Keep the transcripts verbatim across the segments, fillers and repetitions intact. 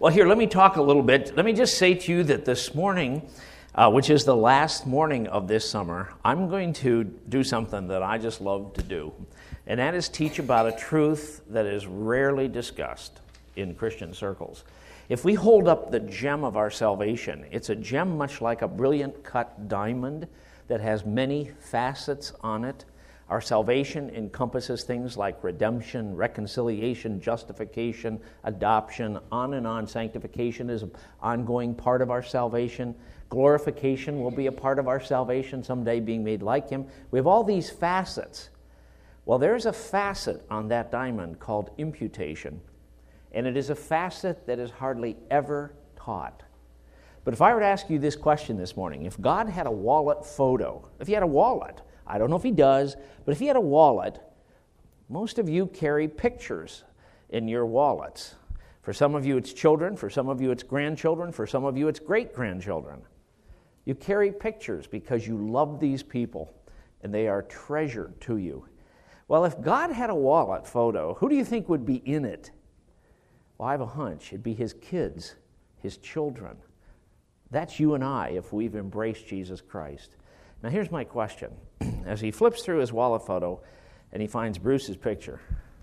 Well, here, let me talk a little bit. Let me just say to you that this morning, uh, which is the last morning of this summer, I'm going to do something that I just love to do, and that is teach about a truth that is rarely discussed in Christian circles. If we hold up the gem of our salvation, it's a gem much like a brilliant cut diamond that has many facets on it. Our salvation encompasses things like redemption, reconciliation, justification, adoption, on and on. Sanctification is an ongoing part of our salvation. Glorification will be a part of our salvation, someday being made like Him. We have all these facets. Well, there's a facet on that diamond called imputation, and it is a facet that is hardly ever taught. But if I were to ask you this question this morning, if God had a wallet photo, if He had a wallet, I don't know if He does, but if He had a wallet, most of you carry pictures in your wallets. For some of you it's children, for some of you it's grandchildren, for some of you it's great-grandchildren. You carry pictures because you love these people and they are treasured to you. Well, if God had a wallet photo, who do you think would be in it? Well, I have a hunch. It'd be His kids, His children. That's you and I if we've embraced Jesus Christ. Now here's my question. As he flips through his wallet photo and he finds Bruce's picture,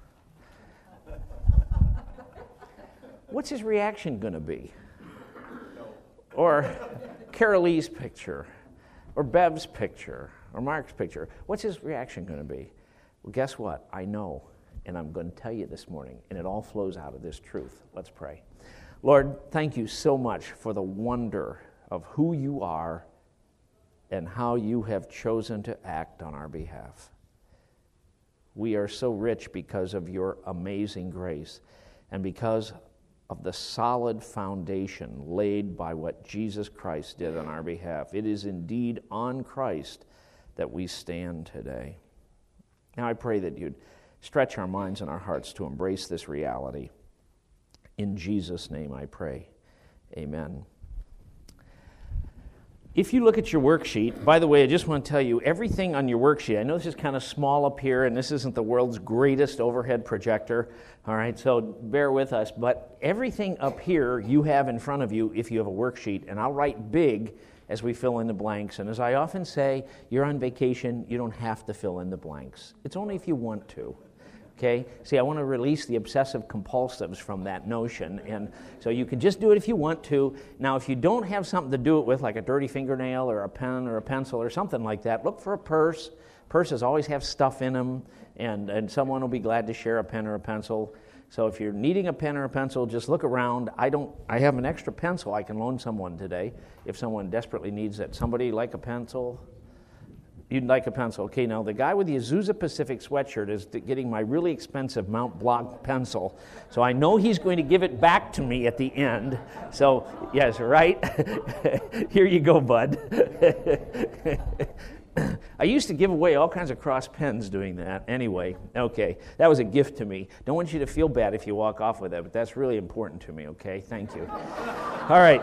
what's his reaction going to be? Or Carol Lee's picture, or Bev's picture, or Mark's picture. What's his reaction going to be? Well, guess what? I know, and I'm going to tell you this morning, and it all flows out of this truth. Let's pray. Lord, thank you so much for the wonder of who you are and how you have chosen to act on our behalf. We are so rich because of your amazing grace and because of the solid foundation laid by what Jesus Christ did on our behalf. It is indeed on Christ that we stand today. Now I pray that you'd stretch our minds and our hearts to embrace this reality. In Jesus' name I pray. Amen. If you look at your worksheet, by the way, I just want to tell you, everything on your worksheet, I know this is kind of small up here, and this isn't the world's greatest overhead projector, all right, so bear with us, but everything up here you have in front of you if you have a worksheet, and I'll write big as we fill in the blanks, and as I often say, you're on vacation, you don't have to fill in the blanks. It's only if you want to. Okay? See, I want to release the obsessive compulsives from that notion, and so you can just do it if you want to. Now, if you don't have something to do it with, like a dirty fingernail or a pen or a pencil or something like that, look for a purse. Purses always have stuff in them, and, and someone will be glad to share a pen or a pencil. So if you're needing a pen or a pencil, just look around. I don't. I have an extra pencil I can loan someone today if someone desperately needs it. Somebody like a pencil? You'd like a pencil. Okay, now the guy with the Azusa Pacific sweatshirt is getting my really expensive Mount Blanc pencil. So I know he's going to give it back to me at the end. So, yes, right? Here you go, bud. I used to give away all kinds of cross pens doing that. Anyway, okay, that was a gift to me. Don't want you to feel bad if you walk off with it, but that's really important to me, okay? Thank you. All right.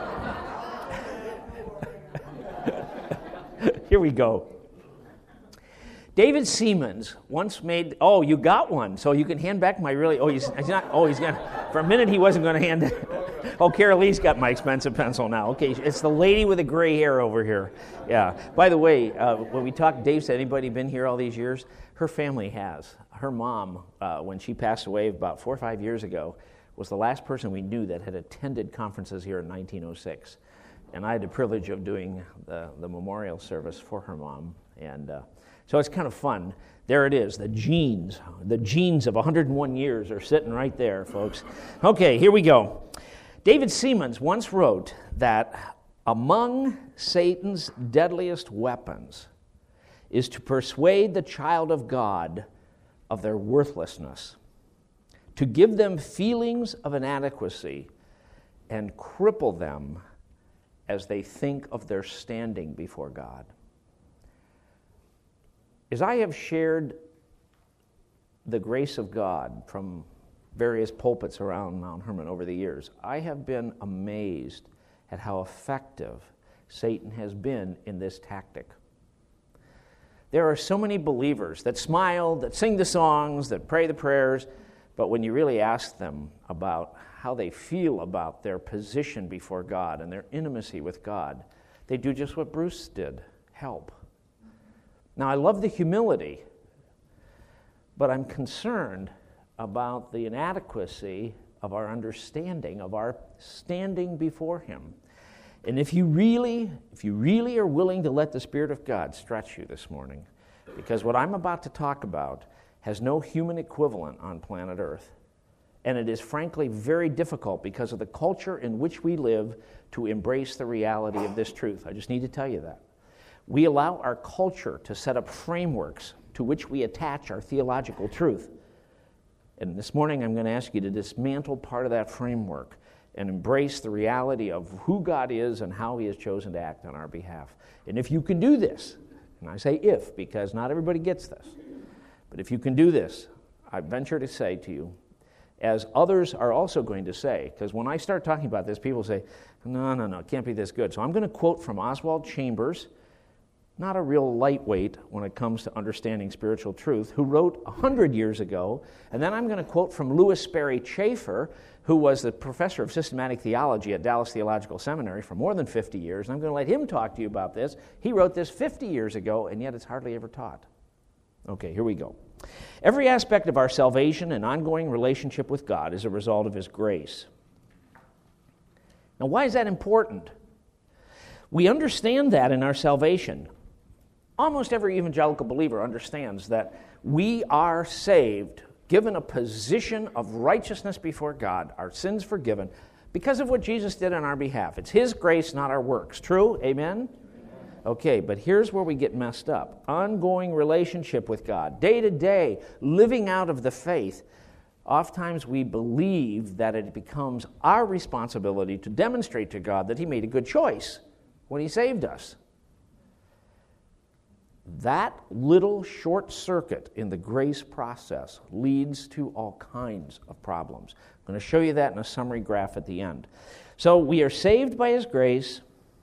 Here we go. David Seamands once made, oh, you got one, so you can hand back my really, oh, he's, he's not, oh, he's going to, for a minute he wasn't going to hand it. Oh, Carol Lee's got my expensive pencil now. Okay, it's the lady with the gray hair over here. Yeah. By the way, uh, when we talked, Dave said, anybody been here all these years? Her family has. Her mom, uh, when she passed away about four or five years ago, was the last person we knew that had attended conferences here in nineteen oh six. And I had the privilege of doing the, the memorial service for her mom. And uh, so it's kind of fun. There it is, the genes. The genes of one hundred one years are sitting right there, folks. Okay, here we go. David Seamands once wrote that among Satan's deadliest weapons is to persuade the child of God of their worthlessness, to give them feelings of inadequacy, and cripple them as they think of their standing before God. As I have shared the grace of God from various pulpits around Mount Hermon over the years, I have been amazed at how effective Satan has been in this tactic. There are so many believers that smile, that sing the songs, that pray the prayers, But when you really ask them about how they feel about their position before God and their intimacy with God, they do just what Bruce did, help. Now, I love the humility, but I'm concerned about the inadequacy of our understanding, of our standing before Him. And if you really, if you really are willing to let the Spirit of God stretch you this morning, because what I'm about to talk about has no human equivalent on planet Earth, and it is frankly very difficult because of the culture in which we live to embrace the reality of this truth. I just need to tell you that. We allow our culture to set up frameworks to which we attach our theological truth. And this morning I'm going to ask you to dismantle part of that framework and embrace the reality of who God is and how He has chosen to act on our behalf. And if you can do this, and I say if, because not everybody gets this, but if you can do this, I venture to say to you, as others are also going to say, because when I start talking about this, people say, no, no, no, it can't be this good. So I'm going to quote from Oswald Chambers, not a real lightweight when it comes to understanding spiritual truth, who wrote one hundred years ago, and then I'm going to quote from Louis Sperry Chafer, who was the professor of systematic theology at Dallas Theological Seminary for more than fifty years, and I'm going to let him talk to you about this. He wrote this fifty years ago, and yet it's hardly ever taught. Okay, here we go. Every aspect of our salvation and ongoing relationship with God is a result of His grace. Now, why is that important? We understand that in our salvation. Almost every evangelical believer understands that we are saved, given a position of righteousness before God, our sins forgiven, because of what Jesus did on our behalf. It's His grace, not our works. True? Amen? Okay, but here's where we get messed up. Ongoing relationship with God, day to day, living out of the faith. Oftentimes we believe that it becomes our responsibility to demonstrate to God that He made a good choice when He saved us. That little short circuit in the grace process leads to all kinds of problems. I'm going to show you that in a summary graph at the end. So we are saved by His grace,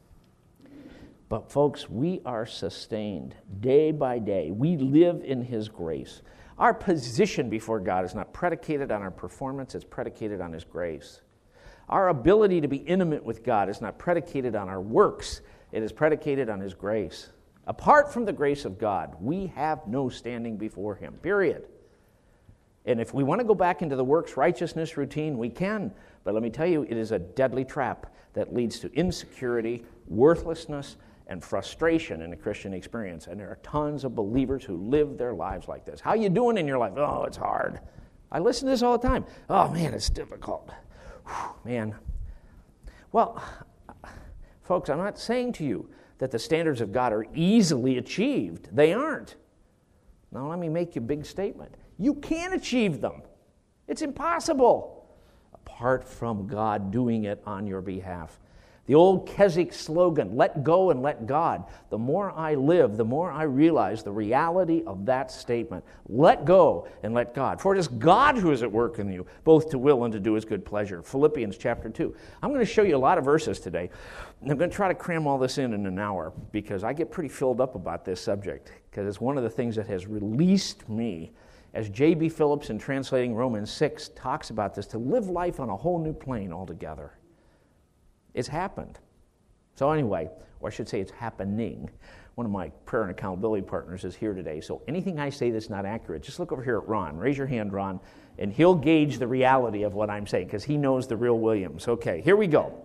but folks, we are sustained day by day. We live in His grace. Our position before God is not predicated on our performance, it's predicated on His grace. Our ability to be intimate with God is not predicated on our works, it is predicated on His grace. Apart from the grace of God, we have no standing before Him, period. And if we want to go back into the works righteousness routine, we can. But let me tell you, it is a deadly trap that leads to insecurity, worthlessness, and frustration in the Christian experience. And there are tons of believers who live their lives like this. How you doing in your life? Oh, it's hard. I listen to this all the time. Oh, man, it's difficult. Whew, man. Well, folks, I'm not saying to you that the standards of God are easily achieved. They aren't. Now, let me make you a big statement. You can't achieve them. It's impossible, apart from God doing it on your behalf. The old Keswick slogan, let go and let God. The more I live, the more I realize the reality of that statement. Let go and let God. For it is God who is at work in you, both to will and to do His good pleasure. Philippians chapter two. I'm going to show you a lot of verses today. And I'm going to try to cram all this in in an hour because I get pretty filled up about this subject because it's one of the things that has released me, as J B Phillips in translating Romans six talks about this, to live life on a whole new plane altogether. It's happened. So anyway, or I should say it's happening. One of my prayer and accountability partners is here today, so anything I say that's not accurate, just look over here at Ron. Raise your hand, Ron, and he'll gauge the reality of what I'm saying because he knows the real Williams. Okay, here we go.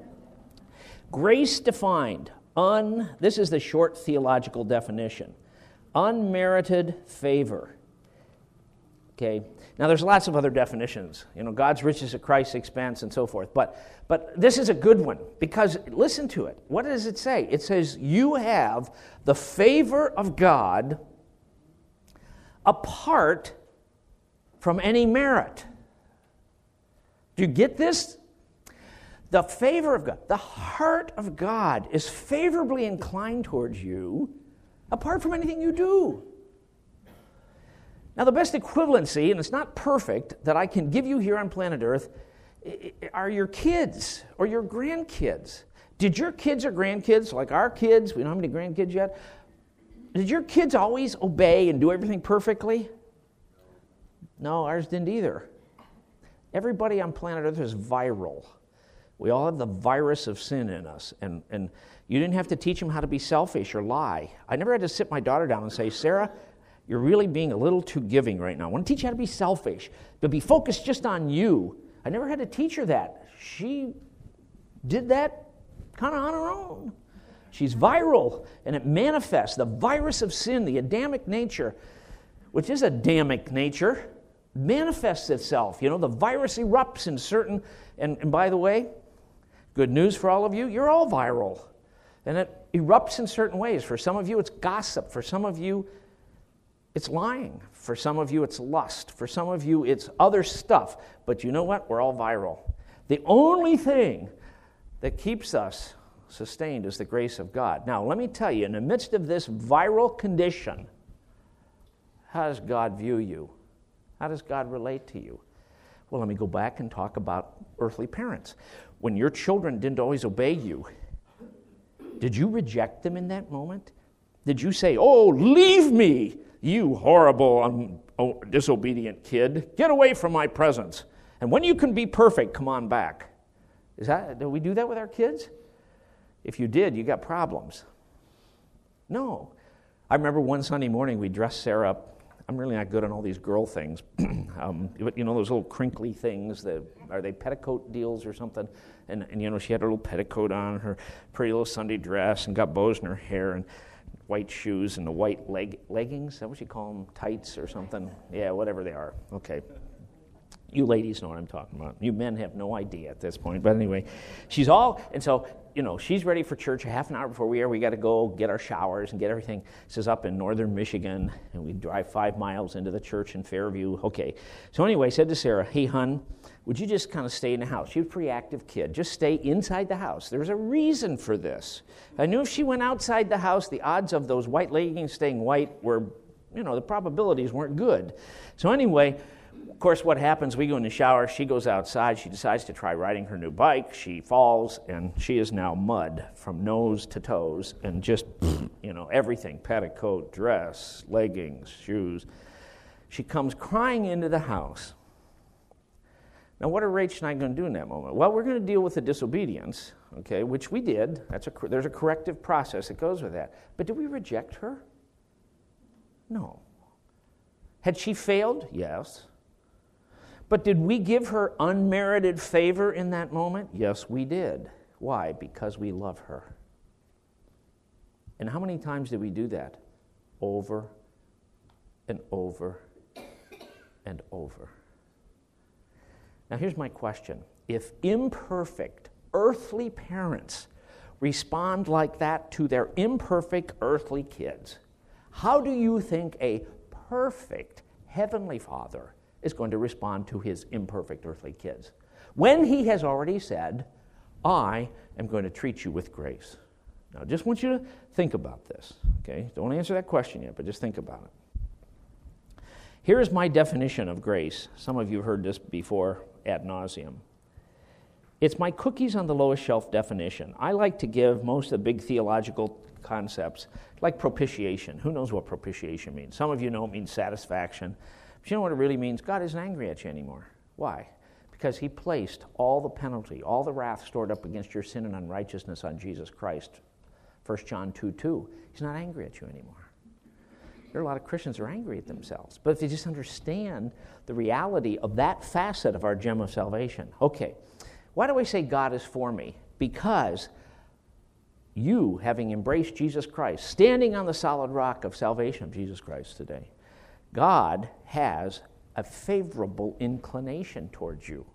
Grace defined, un, this is the short theological definition, unmerited favor. Okay, now there's lots of other definitions, you know, God's riches at Christ's expense and so forth, but but this is a good one because listen to it. What does it say? It says you have the favor of God apart from any merit. Do you get this? The favor of God, the heart of God is favorably inclined towards you apart from anything you do. Now, the best equivalency, and it's not perfect, that I can give you here on planet Earth are your kids or your grandkids. Did your kids or grandkids, like our kids, we don't have any grandkids yet, did your kids always obey and do everything perfectly? No, ours didn't either. Everybody on planet Earth is viral. We all have the virus of sin in us. And, and you didn't have to teach them how to be selfish or lie. I never had to sit my daughter down and say, Sarah, you're really being a little too giving right now. I want to teach you how to be selfish, but be focused just on you. I never had to teach her that. She did that kind of on her own. She's viral, and it manifests. The virus of sin, the Adamic nature, which is Adamic nature, manifests itself. You know, the virus erupts in certain, and, and by the way, good news for all of you, you're all viral. And it erupts in certain ways. For some of you, it's gossip. For some of you, it's lying. For some of you, it's lust. For some of you, it's other stuff. But you know what? We're all viral. The only thing that keeps us sustained is the grace of God. Now, let me tell you, in the midst of this viral condition, how does God view you? How does God relate to you? Well, let me go back and talk about earthly parents. When your children didn't always obey you, did you reject them in that moment? Did you say, oh, leave me, you horrible, um, oh, disobedient kid. Get away from my presence. And when you can be perfect, come on back. Is that, do we do that with our kids? If you did, you got problems. No. I remember one Sunday morning we dressed Sarah up. I'm really not good on all these girl things. um, you know those little crinkly things, that, are they petticoat deals or something? And, and you know, she had a little petticoat on, her pretty little Sunday dress, and got bows in her hair, and white shoes, and the white leg leggings. Is that what you call them? Tights or something? Yeah, whatever they are. Okay. You ladies know what I'm talking about. You men have no idea at this point. But anyway, she's all, and so, you know, she's ready for church a half an hour before we are. We got to go get our showers and get everything. This is up in northern Michigan, and we drive five miles into the church in Fairview. Okay. So anyway, I said to Sarah, hey, hun, would you just kind of stay in the house? She was a pretty active kid. Just stay inside the house. There's a reason for this. I knew if she went outside the house, the odds of those white leggings staying white were, you know, the probabilities weren't good. So anyway, of course, what happens, we go in the shower, she goes outside, she decides to try riding her new bike, she falls, and she is now mud from nose to toes, and just, you know, everything, petticoat, dress, leggings, shoes. She comes crying into the house. Now, what are Rach and I going to do in that moment? Well, we're going to deal with the disobedience, okay, which we did. That's a, there's a corrective process that goes with that. But did we reject her? No. Had she failed? Yes. But did we give her unmerited favor in that moment? Yes, we did. Why? Because we love her. And how many times did we do that? Over and over and over. Now here's my question. If imperfect earthly parents respond like that to their imperfect earthly kids, how do you think a perfect Heavenly Father is going to respond to his imperfect earthly kids when he has already said, I am going to treat you with grace? Now, I just want you to think about this, okay? Don't answer that question yet, but just think about it. Here is my definition of grace. Some of you have heard this before ad nauseum. It's my cookies on the lowest shelf definition. I like to give most of the big theological concepts, like propitiation. Who knows what propitiation means? Some of you know it means satisfaction. But you know what it really means? God isn't angry at you anymore. Why? Because he placed all the penalty, all the wrath stored up against your sin and unrighteousness on Jesus Christ. First John two two. He's not angry at you anymore. There are a lot of Christians who are angry at themselves. But if they just understand the reality of that facet of our gem of salvation. Okay, why do I say God is for me? Because you, having embraced Jesus Christ, standing on the solid rock of salvation of Jesus Christ today, God has a favorable inclination towards you.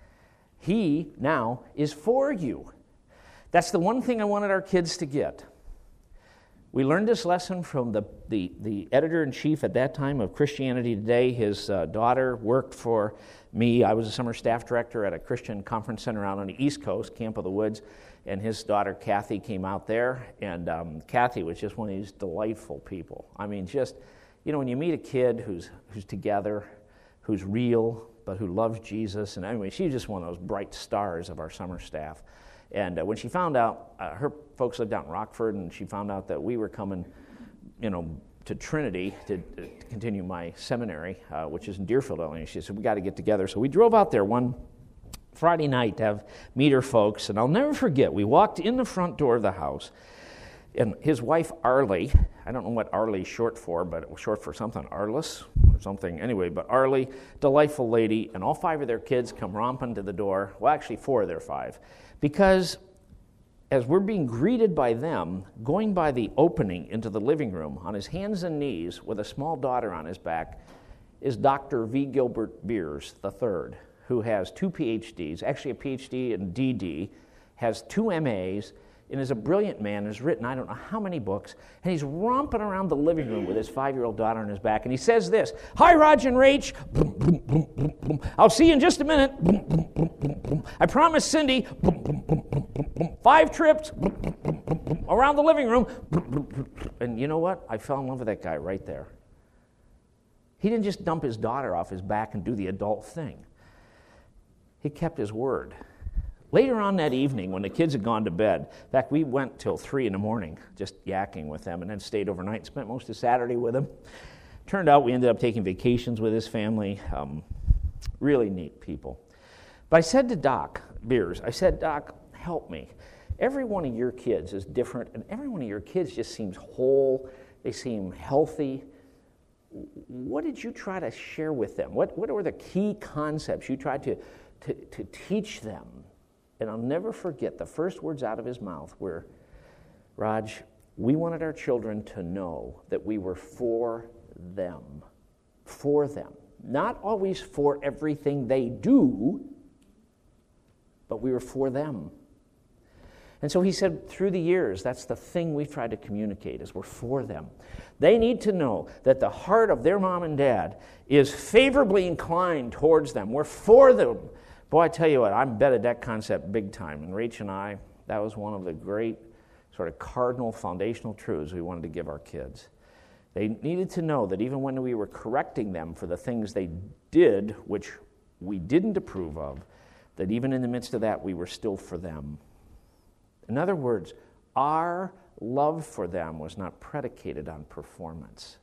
He now is for you. That's the one thing I wanted our kids to get. We learned this lesson from the, the, the editor-in-chief at that time of Christianity Today. His uh, daughter worked for me. I was a summer staff director at a Christian conference center out on the East Coast, Camp of the Woods, and his daughter Kathy came out there, and um, Kathy was just one of these delightful people. I mean, just... You know, when you meet a kid who's who's together, who's real, but who loves Jesus, and anyway, she's just one of those bright stars of our summer staff. And uh, when she found out, uh, her folks lived out in Rockford, and she found out that we were coming, you know, to Trinity to, to continue my seminary, uh, which is in Deerfield, Illinois. She said, we got to get together. So we drove out there one Friday night to have meet her folks, and I'll never forget, we walked in the front door of the house, and his wife, Arlie, I don't know what Arlie's short for, but it was short for something, Arliss or something. Anyway, but Arlie, delightful lady, and all five of their kids come romping to the door. Well, actually, four of their five. Because as we're being greeted by them, going by the opening into the living room, on his hands and knees with a small daughter on his back, is Doctor V. Gilbert Beers the third, who has two P H Ds, actually a P H D in D D, has two M As, and is a brilliant man, has written I don't know how many books, and he's romping around the living room with his five-year-old daughter on his back, and he says this, "Hi, Raj and Rach. I'll see you in just a minute. I promised Cindy five trips around the living room." And you know what? I fell in love with that guy right there. He didn't just dump his daughter off his back and do the adult thing. He kept his word. Later on that evening, when the kids had gone to bed, in fact, we went till three in the morning just yakking with them and then stayed overnight and spent most of Saturday with them. Turned out we ended up taking vacations with his family. Um, really neat people. But I said to Doc Beers, I said, "Doc, help me. Every one of your kids is different, and every one of your kids just seems whole. They seem healthy. What did you try to share with them? What, what were the key concepts you tried to, to, to teach them?" And I'll never forget the first words out of his mouth were, "Raj, we wanted our children to know that we were for them. For them. Not always for everything they do, but we were for them." And so he said, through the years, that's the thing we've tried to communicate, is we're for them. They need to know that the heart of their mom and dad is favorably inclined towards them. We're for them. Boy, I tell you what, I'm bet at that concept big time. And Rach and I, that was one of the great sort of cardinal foundational truths we wanted to give our kids. They needed to know that even when we were correcting them for the things they did, which we didn't approve of, that even in the midst of that, we were still for them. In other words, our love for them was not predicated on performance.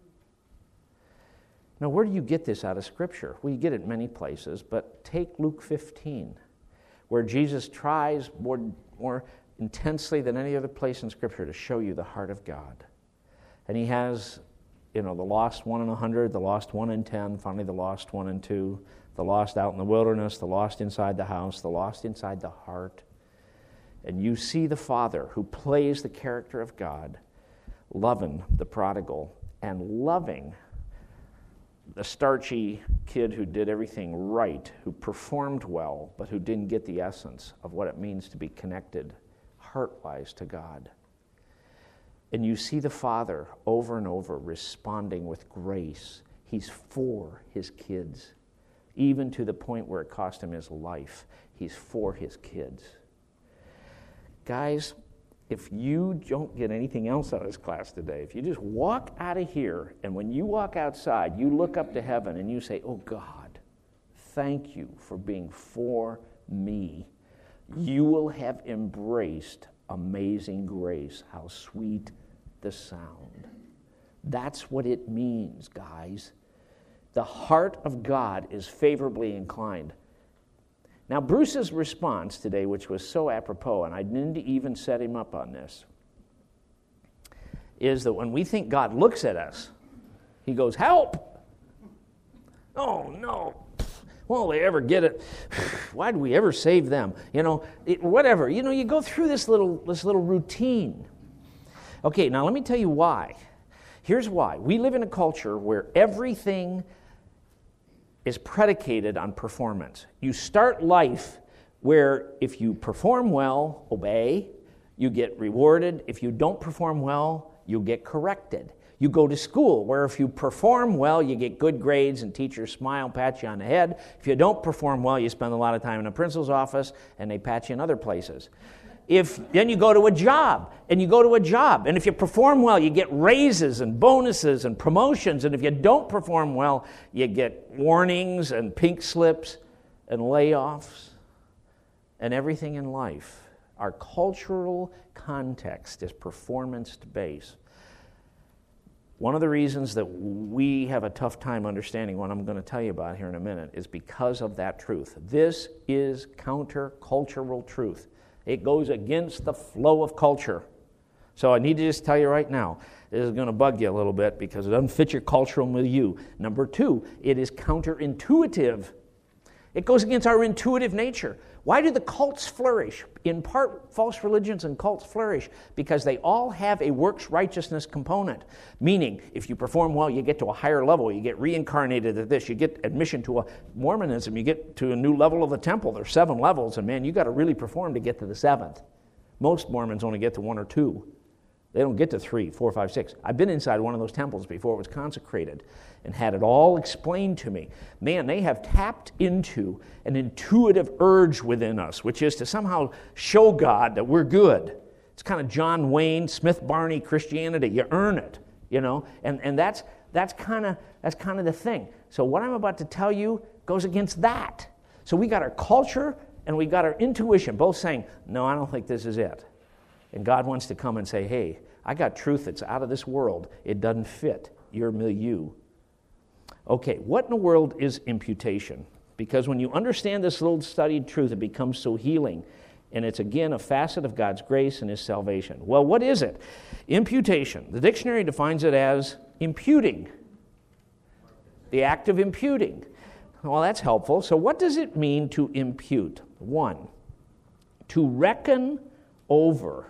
Now, where do you get this out of Scripture? Well, you get it many places, but take Luke fifteen, where Jesus tries more, more intensely than any other place in Scripture to show you the heart of God. And he has, you know, the lost one in a hundred, the lost one in ten, finally the lost one in two, the lost out in the wilderness, the lost inside the house, the lost inside the heart. And you see the Father who plays the character of God, loving the prodigal and loving the starchy kid who did everything right, who performed well, but who didn't get the essence of what it means to be connected heart-wise to God. And you see the Father over and over responding with grace. He's for his kids, even to the point where it cost him his life. He's for his kids. Guys, if you don't get anything else out of this class today, if you just walk out of here, and when you walk outside, you look up to heaven and you say, "Oh God, thank you for being for me," you will have embraced amazing grace. How sweet the sound. That's what it means, guys. The heart of God is favorably inclined. Now, Bruce's response today, which was so apropos, and I didn't even set him up on this, is that when we think God looks at us, he goes, "Help! Oh, no. Won't they ever get it? Why did we ever save them? You know, it, whatever. You know, you go through this little, this little routine. Okay, now let me tell you why. Here's why. We live in a culture where everything is predicated on performance. You start life where if you perform well, obey, you get rewarded. If you don't perform well, you get corrected. You go to school where if you perform well, you get good grades and teachers smile, pat you on the head. If you don't perform well, you spend a lot of time in a principal's office and they pat you in other places. If then you go to a job, and you go to a job, and if you perform well, you get raises and bonuses and promotions, and if you don't perform well, you get warnings and pink slips and layoffs and everything in life. Our cultural context is performance-based. One of the reasons that we have a tough time understanding what I'm going to tell you about here in a minute is because of that truth. This is countercultural truth. It goes against the flow of culture. So I need to just tell you right now, this is going to bug you a little bit because it doesn't fit your cultural milieu. Number two, it is counterintuitive. It goes against our intuitive nature. Why do the cults flourish? In part, false religions and cults flourish because they all have a works righteousness component. Meaning, if you perform well, you get to a higher level. You get reincarnated at this. You get admission to a Mormonism. You get to a new level of the temple. There's seven levels, and man, you got to really perform to get to the seventh. Most Mormons only get to one or two. They don't get to three, four, five, six. I've been inside one of those temples before it was consecrated and had it all explained to me. Man, they have tapped into an intuitive urge within us, which is to somehow show God that we're good. It's kind of John Wayne, Smith Barney Christianity. You earn it, you know, and, and that's that's kind of that's kind of the thing. So what I'm about to tell you goes against that. So we got our culture and we got our intuition both saying, no, I don't think this is it. And God wants to come and say, hey, I got truth that's out of this world. It doesn't fit your milieu. Okay, what in the world is imputation? Because when you understand this little studied truth, it becomes so healing. And it's, again, a facet of God's grace and His salvation. Well, what is it? Imputation. The dictionary defines it as imputing. The act of imputing. Well, that's helpful. So what does it mean to impute? One, to reckon over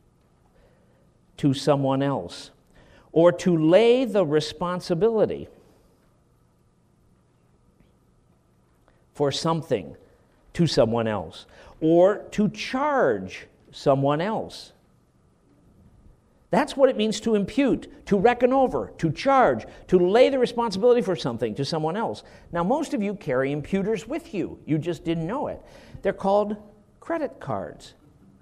to someone else, or to lay the responsibility for something to someone else, or to charge someone else. That's what it means to impute, to reckon over, to charge, to lay the responsibility for something to someone else. Now, most of you carry imputers with you. You just didn't know it. They're called credit cards.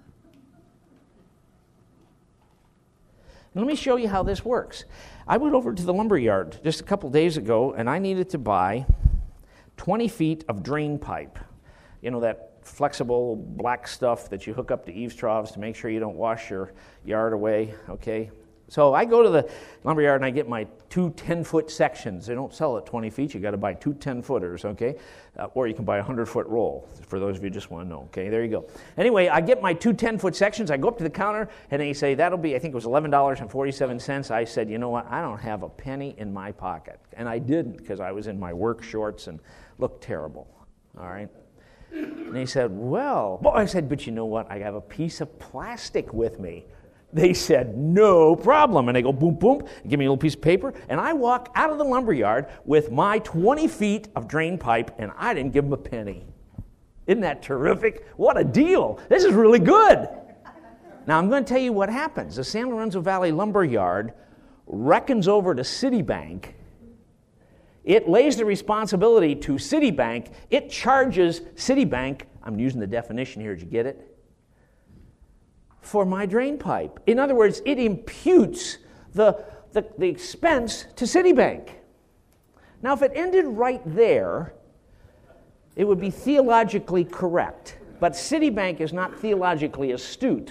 Let me show you how this works. I went over to the lumber yard just a couple days ago, and I needed to buy twenty feet of drain pipe. You know, that flexible black stuff that you hook up to eaves troughs to make sure you don't wash your yard away, okay? So I go to the lumber yard and I get my two ten-foot sections. They don't sell at twenty feet. You got to buy two ten-footers, okay? Uh, or you can buy a hundred-foot roll, for those of you who just want to know, okay? There you go. Anyway, I get my two ten-foot sections. I go up to the counter, and they say, that'll be, I think it was eleven dollars and forty-seven cents. I said, you know what? I don't have a penny in my pocket. And I didn't, because I was in my work shorts and looked terrible, all right? And they said, well, well, I said, but you know what? I have a piece of plastic with me. They said, no problem. And they go, boom, boom, give me a little piece of paper. And I walk out of the lumber yard with my twenty feet of drain pipe, and I didn't give them a penny. Isn't that terrific? What a deal. This is really good. Now, I'm going to tell you what happens. The San Lorenzo Valley Lumber Yard reckons over to Citibank. It lays the responsibility to Citibank. It charges Citibank, I'm using the definition here, did you get it? For my drain pipe. In other words, it imputes the, the, the expense to Citibank. Now, if it ended right there, it would be theologically correct. But Citibank is not theologically astute.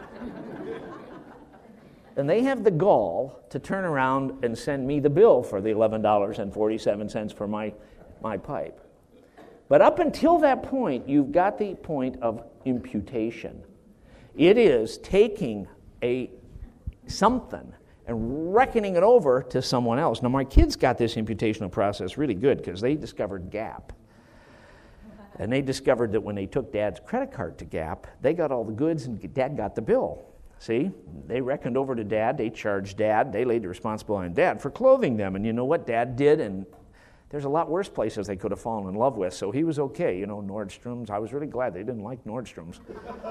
And they have the gall to turn around and send me the bill for the eleven dollars and forty-seven cents for my, my pipe. But up until that point, you've got the point of imputation. It is taking a something and reckoning it over to someone else. Now, my kids got this imputational process really good because they discovered Gap. And they discovered that when they took Dad's credit card to Gap, they got all the goods and Dad got the bill. See, they reckoned over to Dad, they charged Dad, they laid the responsibility on Dad for clothing them. And you know what Dad did? And there's a lot worse places they could have fallen in love with, so he was okay. You know, Nordstrom's, I was really glad they didn't like Nordstrom's.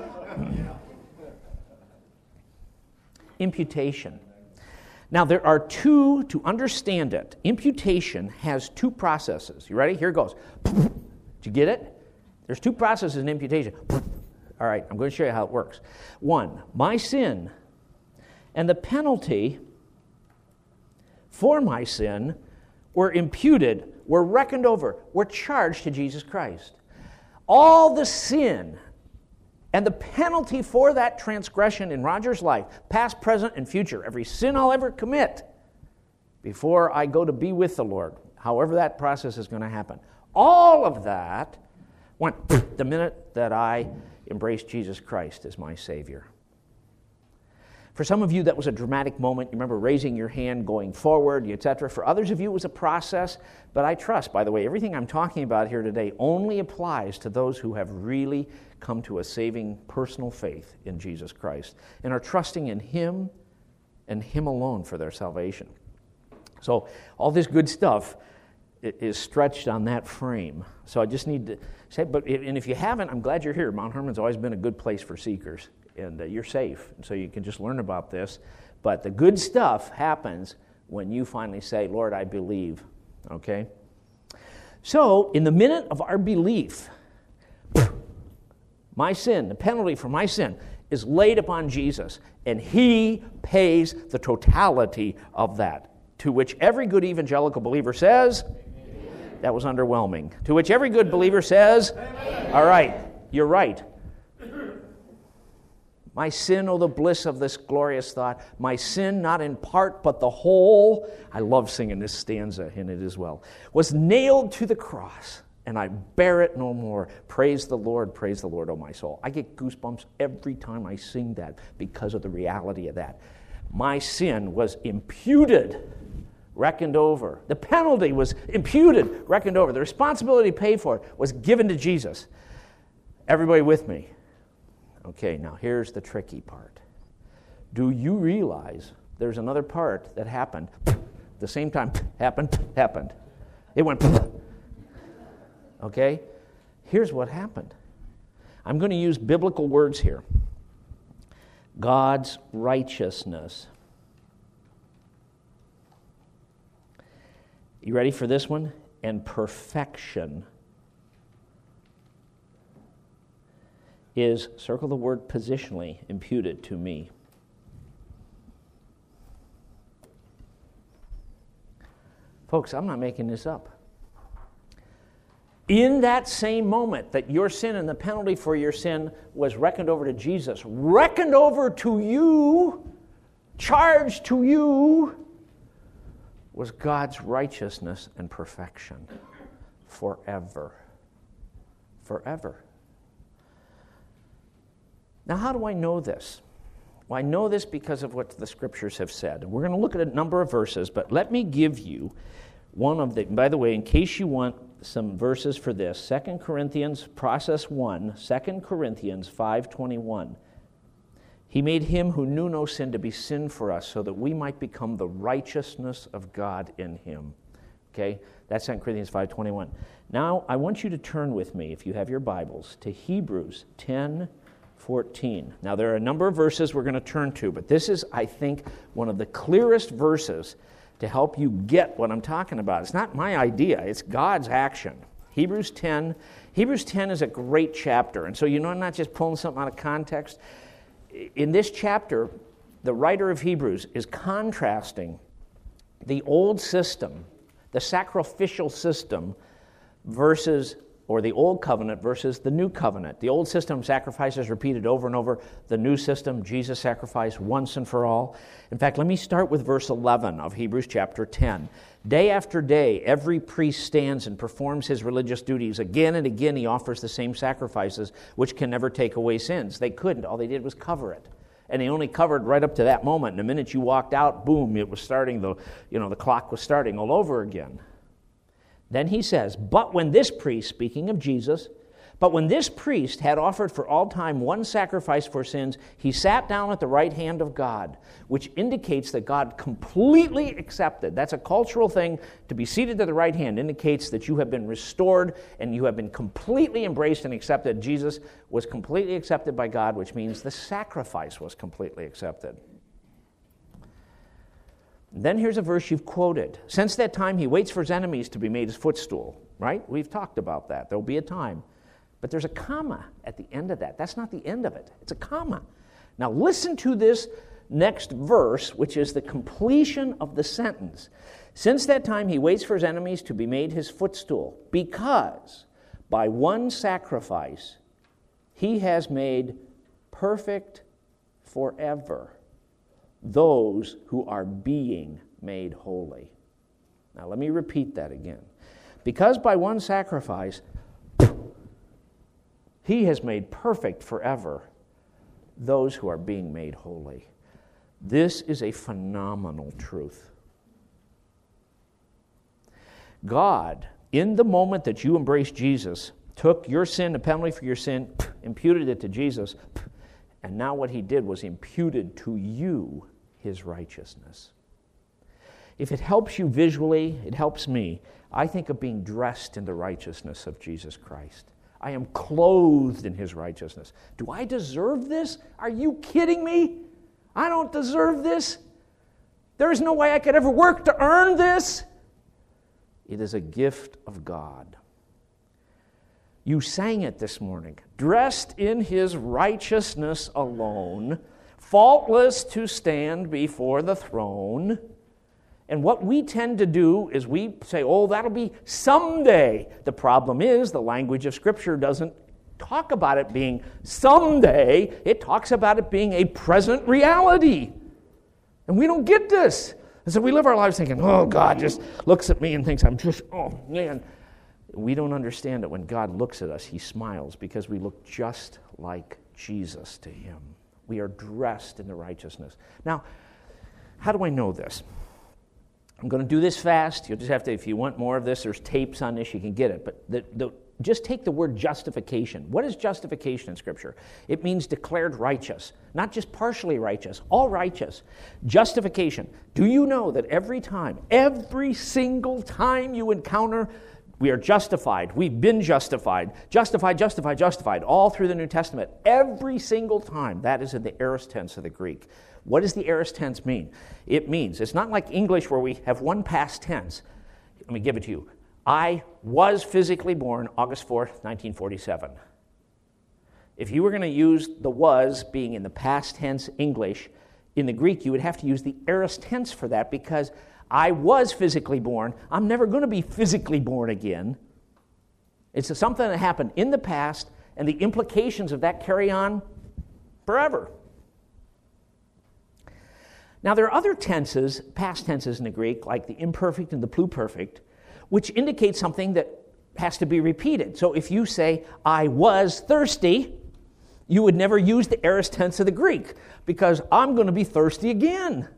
Imputation. Now, there are two, to understand it, imputation has two processes. You ready? Here it goes. Did you get it? There's two processes in imputation. All right, I'm going to show you how it works. One, my sin and the penalty for my sin were imputed, were reckoned over, were charged to Jesus Christ. All the sin and the penalty for that transgression in Roger's life, past, present, and future, every sin I'll ever commit, before I go to be with the Lord, however that process is going to happen. All of that went the minute that I embraced Jesus Christ as my Savior. For some of you, that was a dramatic moment. You remember raising your hand, going forward, et cetera. For others of you, it was a process. But I trust, by the way, everything I'm talking about here today only applies to those who have really come to a saving personal faith in Jesus Christ and are trusting in Him and Him alone for their salvation. So all this good stuff is stretched on that frame. So I just need to say, but and if you haven't, I'm glad you're here. Mount Hermon's always been a good place for seekers. And uh, you're safe, and so you can just learn about this. But the good stuff happens when you finally say, Lord, I believe, okay? So, in the minute of our belief, my sin, the penalty for my sin, is laid upon Jesus, and He pays the totality of that, to which every good evangelical believer says, Amen. That was underwhelming. To which every good believer says, Amen. All right, you're right. My sin, oh, the bliss of this glorious thought. My sin, not in part, but the whole. I love singing this stanza in it as well. Was nailed to the cross, and I bear it no more. Praise the Lord, praise the Lord, oh my soul. I get goosebumps every time I sing that because of the reality of that. My sin was imputed, reckoned over. The penalty was imputed, reckoned over. The responsibility paid for it was given to Jesus. Everybody with me? Okay, now here's the tricky part. Do you realize there's another part that happened the same time happened, happened. It went okay? Here's what happened. I'm going to use biblical words here. God's righteousness. You ready for this one? And perfection is, circle the word positionally, imputed to me. Folks, I'm not making this up. In that same moment that your sin and the penalty for your sin was reckoned over to Jesus, reckoned over to you, charged to you, was God's righteousness and perfection forever. Forever. Now, how do I know this? Well, I know this because of what the Scriptures have said. We're going to look at a number of verses, but let me give you one of the, by the way, in case you want some verses for this, Second Corinthians, process one, Second Corinthians five twenty-one. He made Him who knew no sin to be sin for us so that we might become the righteousness of God in Him. Okay? That's Second Corinthians five twenty-one. Now, I want you to turn with me, if you have your Bibles, to Hebrews ten fourteen. Now, there are a number of verses we're going to turn to, but this is, I think, one of the clearest verses to help you get what I'm talking about. It's not my idea, it's God's action. Hebrews ten. Hebrews ten is a great chapter, and so you know I'm not just pulling something out of context. In this chapter, the writer of Hebrews is contrasting the old system, the sacrificial system, versus or the old covenant versus the new covenant. The old system, sacrifices repeated over and over. The new system, Jesus sacrificed once and for all. In fact, let me start with verse eleven of Hebrews chapter ten. Day after day, every priest stands and performs his religious duties. Again and again, he offers the same sacrifices, which can never take away sins. They couldn't. All they did was cover it. And they only covered right up to that moment. And the minute you walked out, boom, it was starting, the, you know, the clock was starting all over again. Then he says, but when this priest, speaking of Jesus, but when this priest had offered for all time one sacrifice for sins, he sat down at the right hand of God, which indicates that God completely accepted. That's a cultural thing. To be seated at the right hand indicates that you have been restored and you have been completely embraced and accepted. Jesus was completely accepted by God, which means the sacrifice was completely accepted. Then here's a verse you've quoted. Since that time, he waits for his enemies to be made his footstool, right? We've talked about that. There'll be a time. But there's a comma at the end of that. That's not the end of it. It's a comma. Now listen to this next verse, which is the completion of the sentence. Since that time, he waits for his enemies to be made his footstool, because by one sacrifice, he has made perfect forever those who are being made holy. Now let me repeat that again. Because by one sacrifice, he has made perfect forever those who are being made holy. This is a phenomenal truth. God, in the moment that you embraced Jesus, took your sin, the penalty for your sin, imputed it to Jesus, and now what he did was imputed to you his righteousness. If it helps you visually, it helps me. I think of being dressed in the righteousness of Jesus Christ. I am clothed in his righteousness. Do I deserve this? Are you kidding me? I don't deserve this. There is no way I could ever work to earn this. It is a gift of God. You sang it this morning. Dressed in his righteousness alone, faultless to stand before the throne. And what we tend to do is we say, oh, that'll be someday. The problem is the language of Scripture doesn't talk about it being someday. It talks about it being a present reality. And we don't get this. And so we live our lives thinking, oh, God just looks at me and thinks I'm just, oh, man. We don't understand that when God looks at us, he smiles because we look just like Jesus to him. We are dressed in the righteousness. Now, how do I know this? I'm going to do this fast. You'll just have to, if you want more of this, there's tapes on this, you can get it. But the, the, just take the word justification. What is justification in Scripture? It means declared righteous, not just partially righteous, all righteous. Justification. Do you know that every time, every single time you encounter, we are justified, we've been justified, justified, justified, justified, all through the New Testament, every single time, that is in the aorist tense of the Greek. What does the aorist tense mean? It means, it's not like English where we have one past tense. Let me give it to you. I was physically born August fourth, nineteen forty-seven. If you were going to use the was being in the past tense English, in the Greek you would have to use the aorist tense for that because I was physically born. I'm never going to be physically born again. It's something that happened in the past, and the implications of that carry on forever. Now, there are other tenses, past tenses in the Greek, like the imperfect and the pluperfect, which indicate something that has to be repeated. So if you say, I was thirsty, you would never use the aorist tense of the Greek, because I'm going to be thirsty again.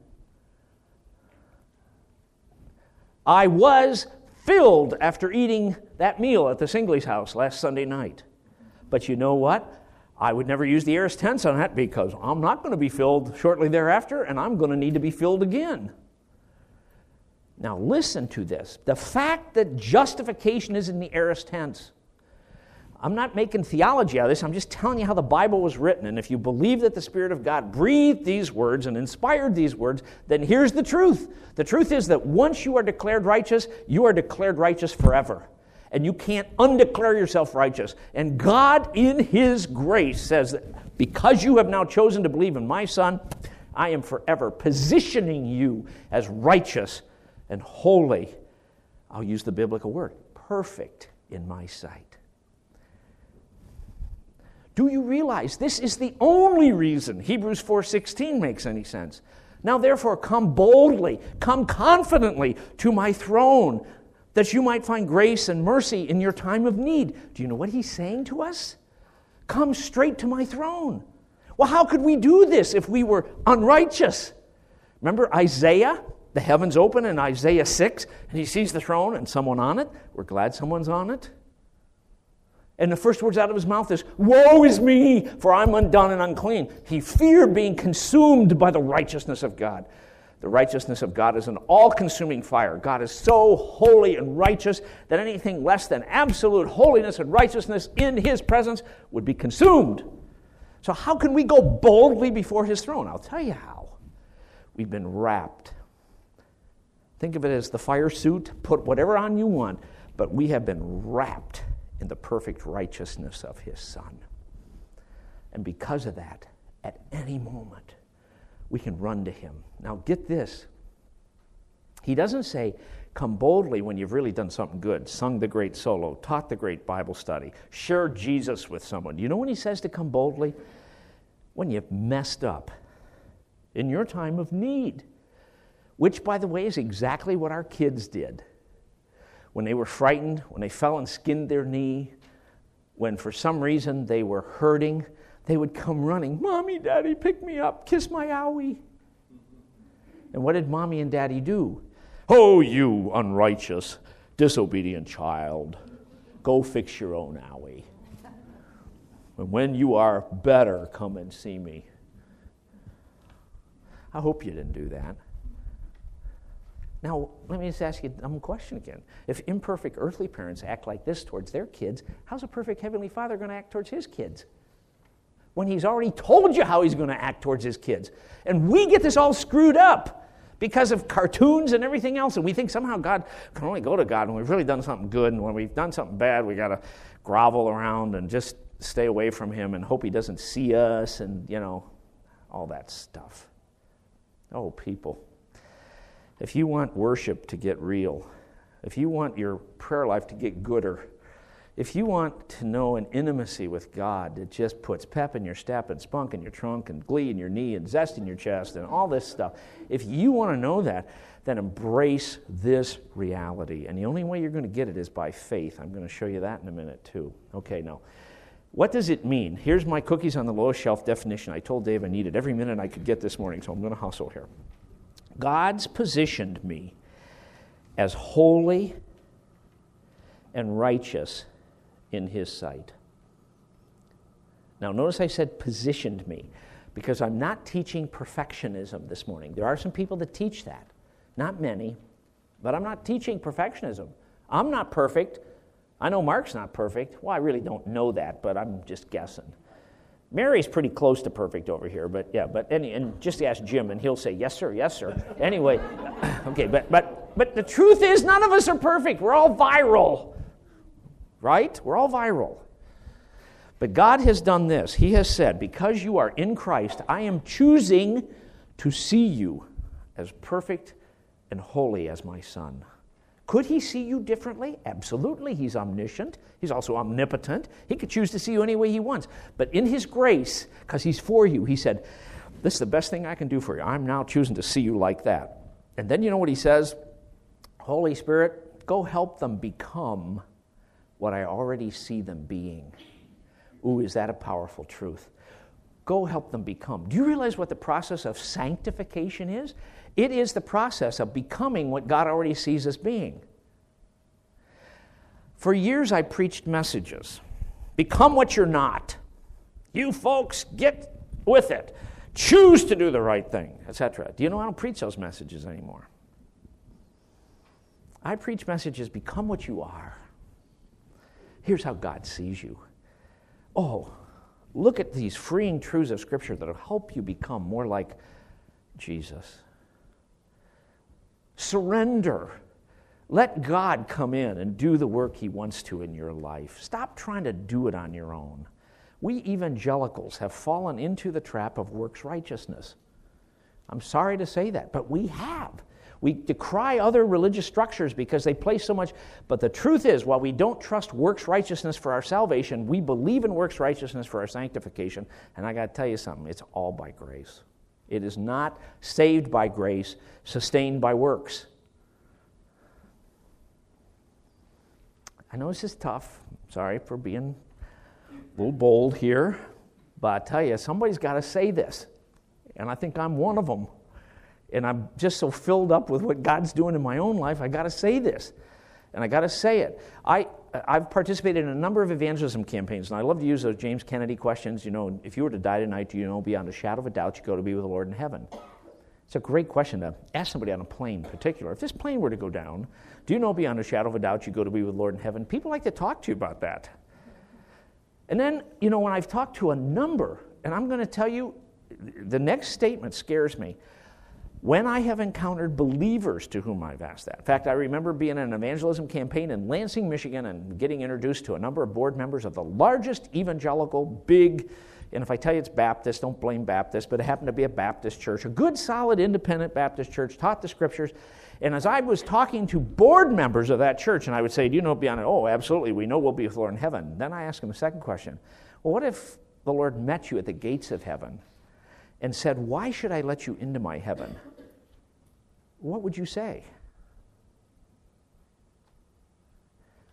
I was filled after eating that meal at the Singley's house last Sunday night. But you know what? I would never use the aorist tense on that because I'm not going to be filled shortly thereafter, and I'm going to need to be filled again. Now listen to this. The fact that justification is in the aorist tense. I'm not making theology out of this. I'm just telling you how the Bible was written. And if you believe that the Spirit of God breathed these words and inspired these words, then here's the truth. The truth is that once you are declared righteous, you are declared righteous forever. And you can't undeclare yourself righteous. And God, in his grace, says that because you have now chosen to believe in my Son, I am forever positioning you as righteous and holy. I'll use the biblical word, perfect in my sight. Do you realize this is the only reason Hebrews four sixteen makes any sense? Now therefore come boldly, come confidently to my throne, that you might find grace and mercy in your time of need. Do you know what he's saying to us? Come straight to my throne. Well, how could we do this if we were unrighteous? Remember Isaiah? The heavens open in Isaiah six, and he sees the throne and someone on it. We're glad someone's on it. And the first words out of his mouth is, woe is me, for I'm undone and unclean. He feared being consumed by the righteousness of God. The righteousness of God is an all-consuming fire. God is so holy and righteous that anything less than absolute holiness and righteousness in his presence would be consumed. So how can we go boldly before his throne? I'll tell you how. We've been wrapped. Think of it as the fire suit. Put whatever on you want. But we have been wrapped in the perfect righteousness of his Son. And because of that, at any moment, we can run to him. Now get this. He doesn't say, come boldly when you've really done something good, sung the great solo, taught the great Bible study, shared Jesus with someone. Do you know when he says to come boldly? When you've messed up in your time of need. Which, by the way, is exactly what our kids did. when they were frightened, when they fell and skinned their knee, when for some reason they were hurting, they would come running, Mommy, Daddy, pick me up, kiss my owie. And what did Mommy and Daddy do? Oh, you unrighteous, disobedient child, go fix your own owie. And when you are better, come and see me. I hope you didn't do that. Now, let me just ask you a dumb question again. If imperfect earthly parents act like this towards their kids, how's a perfect Heavenly Father going to act towards His kids? When He's already told you how He's going to act towards His kids. And we get this all screwed up because of cartoons and everything else, and we think somehow God can only go to God when we've really done something good, and when we've done something bad, we got to grovel around and just stay away from Him and hope He doesn't see us and, you know, all that stuff. Oh, people. If you want worship to get real, if you want your prayer life to get gooder, if you want to know an intimacy with God that just puts pep in your step and spunk in your trunk and glee in your knee and zest in your chest and all this stuff, if you want to know that, then embrace this reality. And the only way you're going to get it is by faith. I'm going to show you that in a minute too. Okay, now, what does it mean? Here's my cookies on the lowest shelf definition. I told Dave I needed every minute I could get this morning, so I'm going to hustle here. God's positioned me as holy and righteous in His sight. Now, notice I said positioned me, because I'm not teaching perfectionism this morning. There are some people that teach that. Not many, but I'm not teaching perfectionism. I'm not perfect. I know Mark's not perfect. Well, I really don't know that, but I'm just guessing. Mary's pretty close to perfect over here, but yeah, but any, and just ask Jim, and he'll say, yes, sir, yes, sir. Anyway, okay, but but but the truth is, none of us are perfect. We're all viral, right? We're all viral. But God has done this. He has said, because you are in Christ, I am choosing to see you as perfect and holy as my Son. Could He see you differently? Absolutely. He's omniscient. He's also omnipotent. He could choose to see you any way He wants. But in His grace, because He's for you, He said, this is the best thing I can do for you. I'm now choosing to see you like that. And then you know what He says? Holy Spirit, go help them become what I already see them being. Ooh, is that a powerful truth? Go help them become. Do you realize what the process of sanctification is? It is the process of becoming what God already sees us being. For years I preached messages. Become what you're not. You folks, get with it. Choose to do the right thing, et cetera. Do you know I don't preach those messages anymore? I preach messages, become what you are. Here's how God sees you. Oh, look at these freeing truths of Scripture that will help you become more like Jesus. Surrender. Let God come in and do the work He wants to in your life. Stop trying to do it on your own. We evangelicals have fallen into the trap of works righteousness. I'm sorry to say that, but we have. We decry other religious structures because they place so much. But the truth is, while we don't trust works righteousness for our salvation, we believe in works righteousness for our sanctification. And I got to tell you something, it's all by grace. It is not saved by grace, sustained by works. I know this is tough. Sorry for being a little bold here. But I tell you, somebody's got to say this. And I think I'm one of them. And I'm just so filled up with what God's doing in my own life, I got to say this. And I got to say it. I, I've participated in a number of evangelism campaigns, and I love to use those James Kennedy questions. You know, if you were to die tonight, do you know beyond a shadow of a doubt you go to be with the Lord in heaven? It's a great question to ask somebody on a plane in particular. If this plane were to go down, do you know beyond a shadow of a doubt you go to be with the Lord in heaven? People like to talk to you about that. And then, you know, when I've talked to a number, and I'm going to tell you, the next statement scares me. When I have encountered believers to whom I've asked that. In fact, I remember being in an evangelism campaign in Lansing, Michigan, and getting introduced to a number of board members of the largest evangelical, big, and if I tell you it's Baptist, don't blame Baptist, but it happened to be a Baptist church, a good, solid, independent Baptist church, taught the Scriptures. And as I was talking to board members of that church, and I would say, do you know beyond it? Oh, absolutely, we know we'll be with the Lord in heaven. Then I asked them a second question. Well, what if the Lord met you at the gates of heaven and said, why should I let you into my heaven? What would you say?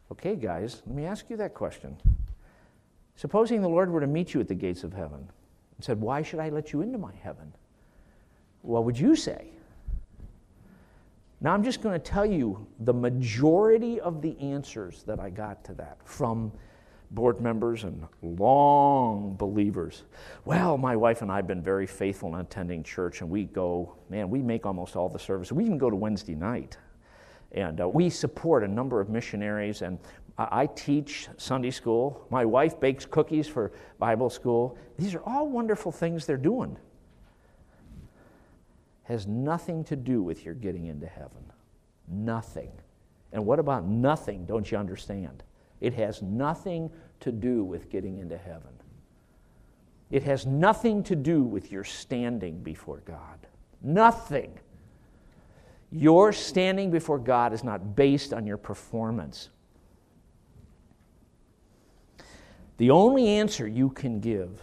Okay, guys, let me ask you that question. Supposing the Lord were to meet you at the gates of heaven and said, why should I let you into my heaven? What would you say? Now, I'm just going to tell you the majority of the answers that I got to that from board members and long believers. Well, my wife and I have been very faithful in attending church, and we go, man, we make almost all the services. We even go to Wednesday night. And uh, we support a number of missionaries, and I, I teach Sunday school. My wife bakes cookies for Bible school. These are all wonderful things they're doing. Has nothing to do with your getting into heaven. Nothing. And what about nothing, don't you understand? It has nothing to do with getting into heaven. It has nothing to do with your standing before God. Nothing. Your standing before God is not based on your performance. The only answer you can give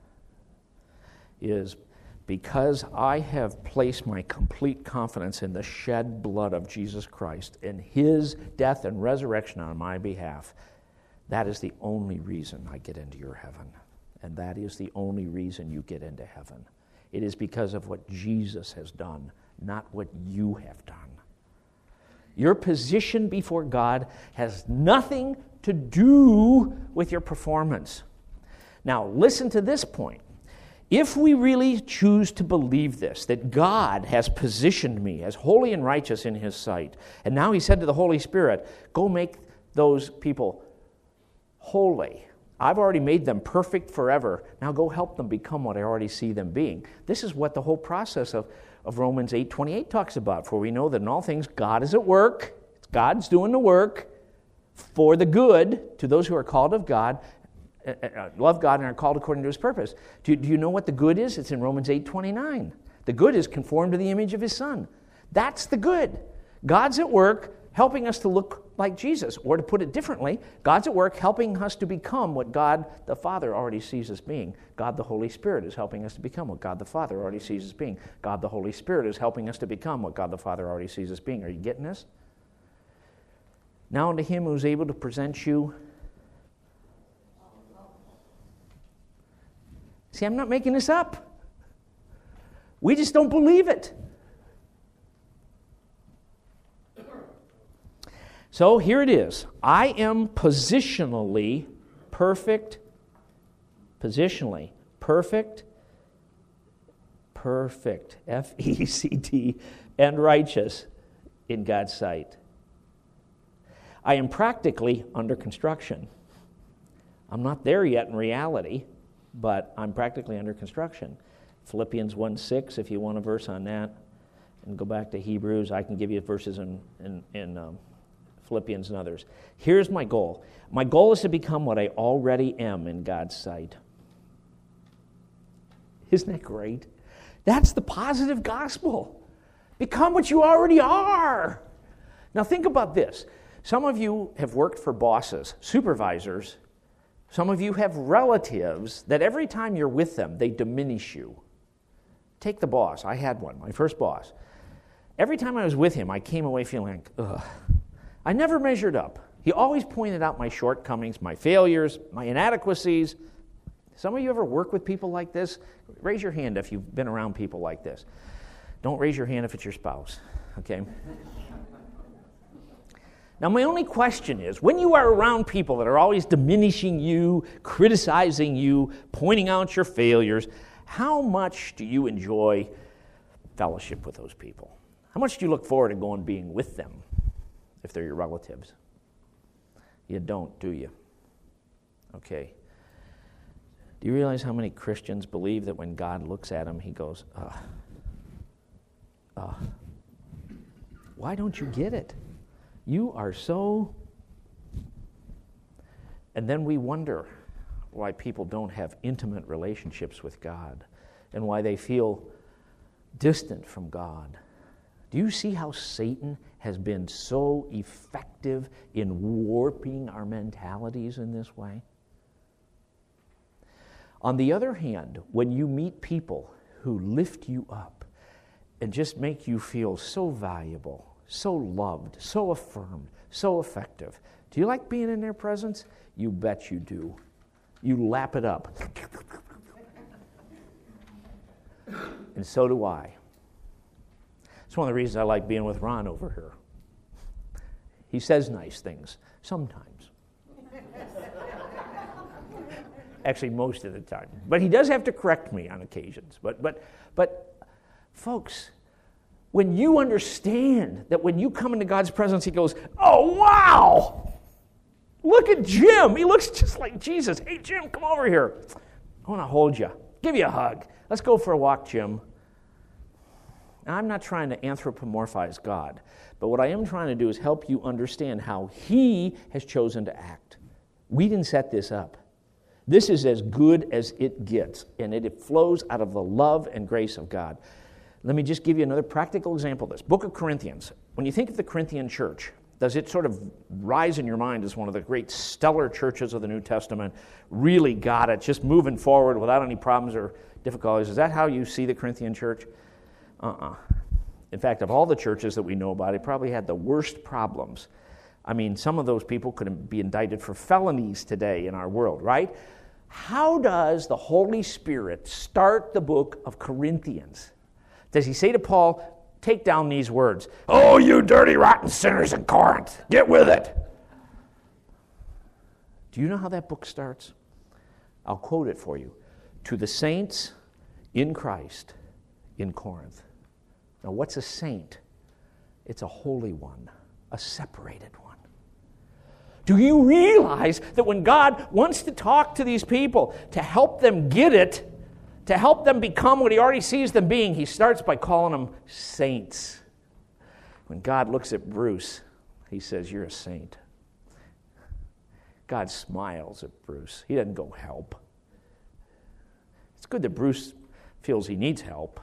is, because I have placed my complete confidence in the shed blood of Jesus Christ and His death and resurrection on my behalf, that is the only reason I get into your heaven. And that is the only reason you get into heaven. It is because of what Jesus has done, not what you have done. Your position before God has nothing to do with your performance. Now, listen to this point. If we really choose to believe this, that God has positioned me as holy and righteous in His sight, and now He said to the Holy Spirit, go make those people holy. I've already made them perfect forever. Now go help them become what I already see them being. This is what the whole process of, of Romans eight twenty-eight talks about. For we know that in all things God is at work. God's doing the work for the good to those who are called of God, uh, uh, love God and are called according to His purpose. Do, do you know what the good is? It's in Romans eight twenty-nine. The good is conformed to the image of His Son. That's the good. God's at work helping us to look like Jesus. Or to put it differently, God's at work helping us to become what God the Father already sees us being. God the Holy Spirit is helping us to become what God the Father already sees us being. God the Holy Spirit is helping us to become what God the Father already sees us being. Are you getting this? Now unto Him who is able to present you. See, I'm not making this up. We just don't believe it. So here it is. I am positionally perfect, positionally perfect, perfect, F E C T, and righteous in God's sight. I am practically under construction. I'm not there yet in reality, but I'm practically under construction. Philippians one six, if you want a verse on that, and go back to Hebrews, I can give you verses in, in, in um, Philippians and others. Here's my goal. My goal is to become what I already am in God's sight. Isn't that great? That's the positive gospel. Become what you already are. Now think about this. Some of you have worked for bosses, supervisors. Some of you have relatives that every time you're with them, they diminish you. Take the boss. I had one, my first boss. Every time I was with him, I came away feeling like, ugh. I never measured up. He always pointed out my shortcomings, my failures, my inadequacies. Some of you ever work with people like this? Raise your hand if you've been around people like this. Don't raise your hand if it's your spouse, okay? Now, my only question is, when you are around people that are always diminishing you, criticizing you, pointing out your failures, how much do you enjoy fellowship with those people? How much do you look forward to going being with them if they're your relatives? You don't, do you? Okay. Do you realize how many Christians believe that when God looks at them, He goes, ugh, ugh. Why don't you get it? You are so... And then we wonder why people don't have intimate relationships with God and why they feel distant from God. Do you see how Satan has been so effective in warping our mentalities in this way? On the other hand, when you meet people who lift you up and just make you feel so valuable, so loved, so affirmed, so effective, Do you like being in their presence? You bet you do. You lap it up. And so do I. It's one of the reasons I like being with Ron over here. He says nice things, sometimes. Actually, most of the time. But he does have to correct me on occasions. But, but, but, folks, when you understand that when you come into God's presence, he goes, oh, wow! Look at Jim. He looks just like Jesus. Hey, Jim, come over here. I want to hold you. Give you a hug. Let's go for a walk, Jim. Now, I'm not trying to anthropomorphize God, but what I am trying to do is help you understand how he has chosen to act. We didn't set this up. This is as good as it gets, and it, it flows out of the love and grace of God. Let me just give you another practical example of this. Book of Corinthians. When you think of the Corinthian church, does it sort of rise in your mind as one of the great stellar churches of the New Testament? Really got it, just moving forward without any problems or difficulties. Is that how you see the Corinthian church? Uh-uh. In fact, of all the churches that we know about, it probably had the worst problems. I mean, some of those people could be indicted for felonies today in our world, right? How does the Holy Spirit start the book of Corinthians? Does he say to Paul, take down these words, oh, you dirty, rotten sinners in Corinth, get with it? Do you know how that book starts? I'll quote it for you. To the saints in Christ in Corinth. Now, what's a saint? It's a holy one, a separated one. Do you realize that when God wants to talk to these people, to help them get it, to help them become what he already sees them being, he starts by calling them saints. When God looks at Bruce, he says, you're a saint. God smiles at Bruce. He doesn't go help. It's good that Bruce feels he needs help,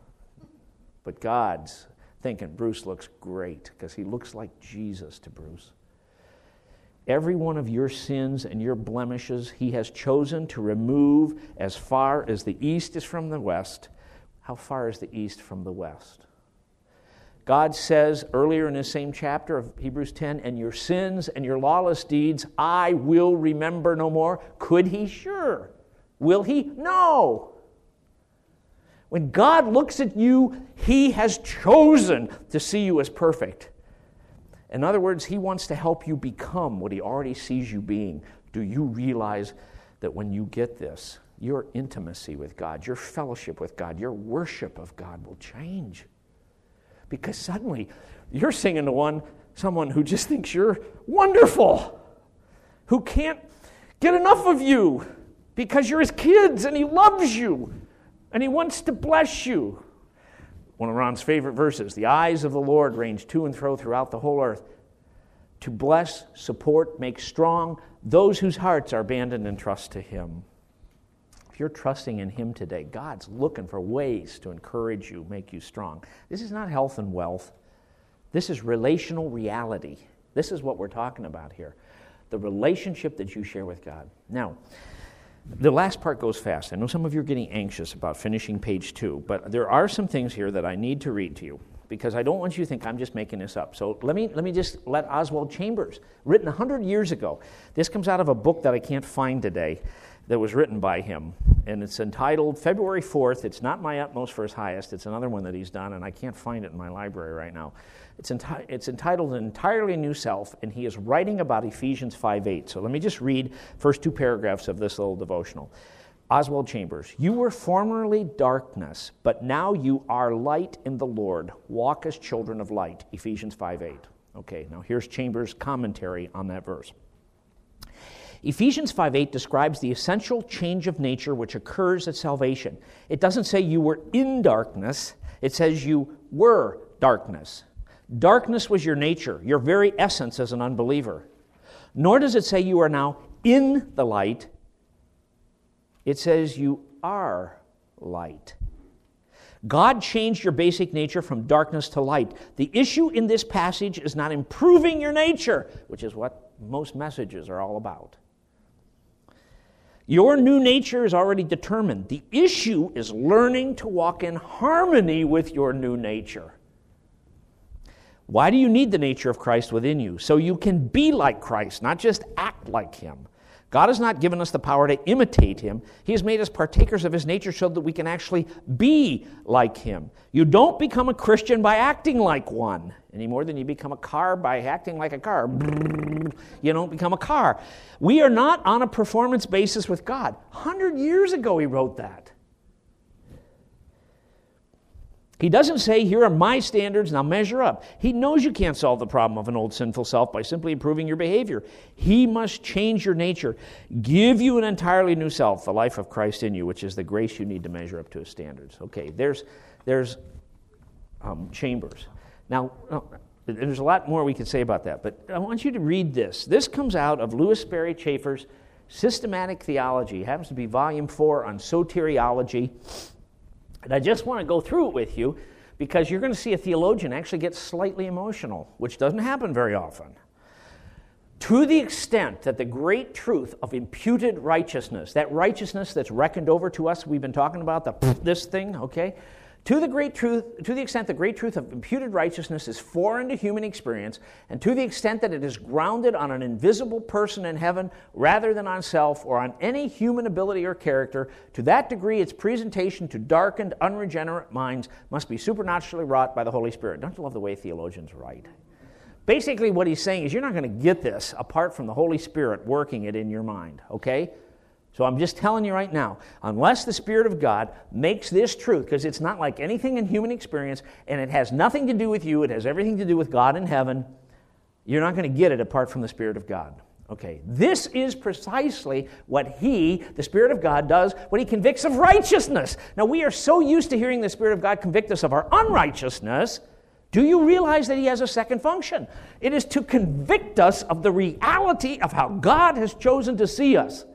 but God's thinking Bruce looks great because he looks like Jesus to Bruce. Every one of your sins and your blemishes he has chosen to remove as far as the east is from the west. How far is the east from the west? God says earlier in this same chapter of Hebrews ten, and your sins and your lawless deeds I will remember no more. Could he? Sure. Will he? No. When God looks at you, he has chosen to see you as perfect. In other words, he wants to help you become what he already sees you being. Do you realize that when you get this, your intimacy with God, your fellowship with God, your worship of God will change? Because suddenly you're singing to one, someone who just thinks you're wonderful, who can't get enough of you because you're his kids and he loves you and he wants to bless you. One of Ron's favorite verses, the eyes of the Lord range to and fro throughout the whole earth to bless, support, make strong those whose hearts are abandoned in trust to him. If you're trusting in him today, God's looking for ways to encourage you, make you strong. This is not health and wealth. This is relational reality. This is what we're talking about here. The relationship that you share with God. Now, the last part goes fast. I know some of you are getting anxious about finishing page two, but there are some things here that I need to read to you because I don't want you to think I'm just making this up. So let me let me just let Oswald Chambers, written one hundred years ago. This comes out of a book that I can't find today that was written by him, and it's entitled February fourth. It's not My Utmost for His Highest. It's another one that he's done, and I can't find it in my library right now. It's, enti- it's entitled An Entirely New Self, and he is writing about Ephesians five eight. So let me just read first two paragraphs of this little devotional. Oswald Chambers, you were formerly darkness, but now you are light in the Lord. Walk as children of light. Ephesians five eight. Okay, now here's Chambers' commentary on that verse. Ephesians five eight describes the essential change of nature which occurs at salvation. It doesn't say you were in darkness. It says you were darkness. Darkness was your nature, your very essence as an unbeliever. Nor does it say you are now in the light. It says you are light. God changed your basic nature from darkness to light. The issue in this passage is not improving your nature, which is what most messages are all about. Your new nature is already determined. The issue is learning to walk in harmony with your new nature. Why do you need the nature of Christ within you? So you can be like Christ, not just act like him. God has not given us the power to imitate him. He has made us partakers of his nature so that we can actually be like him. You don't become a Christian by acting like one any more than you become a car by acting like a car. You don't become a car. We are not on a performance basis with God. A hundred years ago he wrote that. He doesn't say, here are my standards, now measure up. He knows you can't solve the problem of an old sinful self by simply improving your behavior. He must change your nature, give you an entirely new self, the life of Christ in you, which is the grace you need to measure up to his standards. Okay, there's there's um, Chambers. Now, there's a lot more we could say about that, but I want you to read this. This comes out of Louis Sperry Chafer's Systematic Theology. It happens to be volume four on soteriology. And I just want to go through it with you because you're going to see a theologian actually get slightly emotional, which doesn't happen very often. To the extent that the great truth of imputed righteousness, that righteousness that's reckoned over to us, we've been talking about the this thing, okay? To the great truth, to the extent the great truth of imputed righteousness is foreign to human experience, and to the extent that it is grounded on an invisible person in heaven rather than on self or on any human ability or character, to that degree its presentation to darkened, unregenerate minds must be supernaturally wrought by the Holy Spirit. Don't you love the way theologians write? Basically what he's saying is you're not going to get this apart from the Holy Spirit working it in your mind, okay? So I'm just telling you right now, unless the Spirit of God makes this truth, because it's not like anything in human experience, and it has nothing to do with you, it has everything to do with God in heaven, you're not going to get it apart from the Spirit of God. Okay, this is precisely what He, the Spirit of God, does when He convicts of righteousness. Now, we are so used to hearing the Spirit of God convict us of our unrighteousness. Do you realize that He has a second function? It is to convict us of the reality of how God has chosen to see us.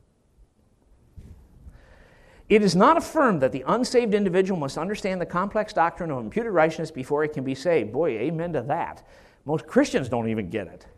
It is not affirmed that the unsaved individual must understand the complex doctrine of imputed righteousness before he can be saved. Boy, amen to that. Most Christians don't even get it.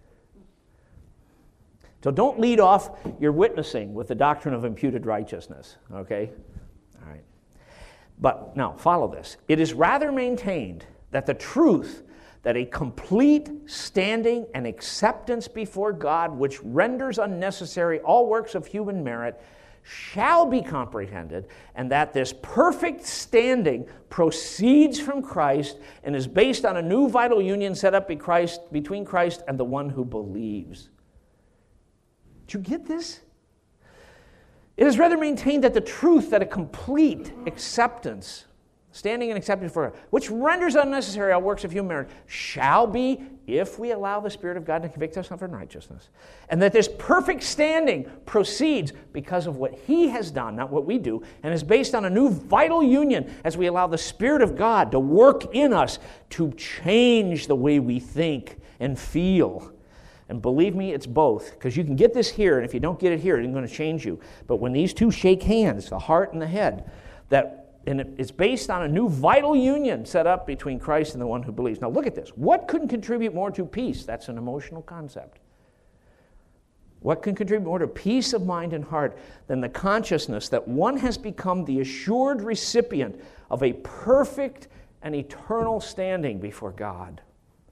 So don't lead off your witnessing with the doctrine of imputed righteousness, okay? All right. But now, follow this. It is rather maintained that the truth that a complete standing and acceptance before God, which renders unnecessary all works of human merit, shall be comprehended, and that this perfect standing proceeds from Christ and is based on a new vital union set up between Christ and the one who believes. Did you get this? It is rather maintained that the truth that a complete acceptance, standing and acceptance for God, which renders unnecessary all works of human merit, shall be, if we allow the Spirit of God to convict us of unrighteousness, and that this perfect standing proceeds because of what He has done, not what we do, and is based on a new vital union as we allow the Spirit of God to work in us to change the way we think and feel. And believe me, it's both, because you can get this here, and if you don't get it here, it isn't going to change you. But when these two shake hands, the heart and the head, that and it's based on a new vital union set up between Christ and the one who believes. Now look at this. What can contribute more to peace? That's an emotional concept. What can contribute more to peace of mind and heart than the consciousness that one has become the assured recipient of a perfect and eternal standing before God?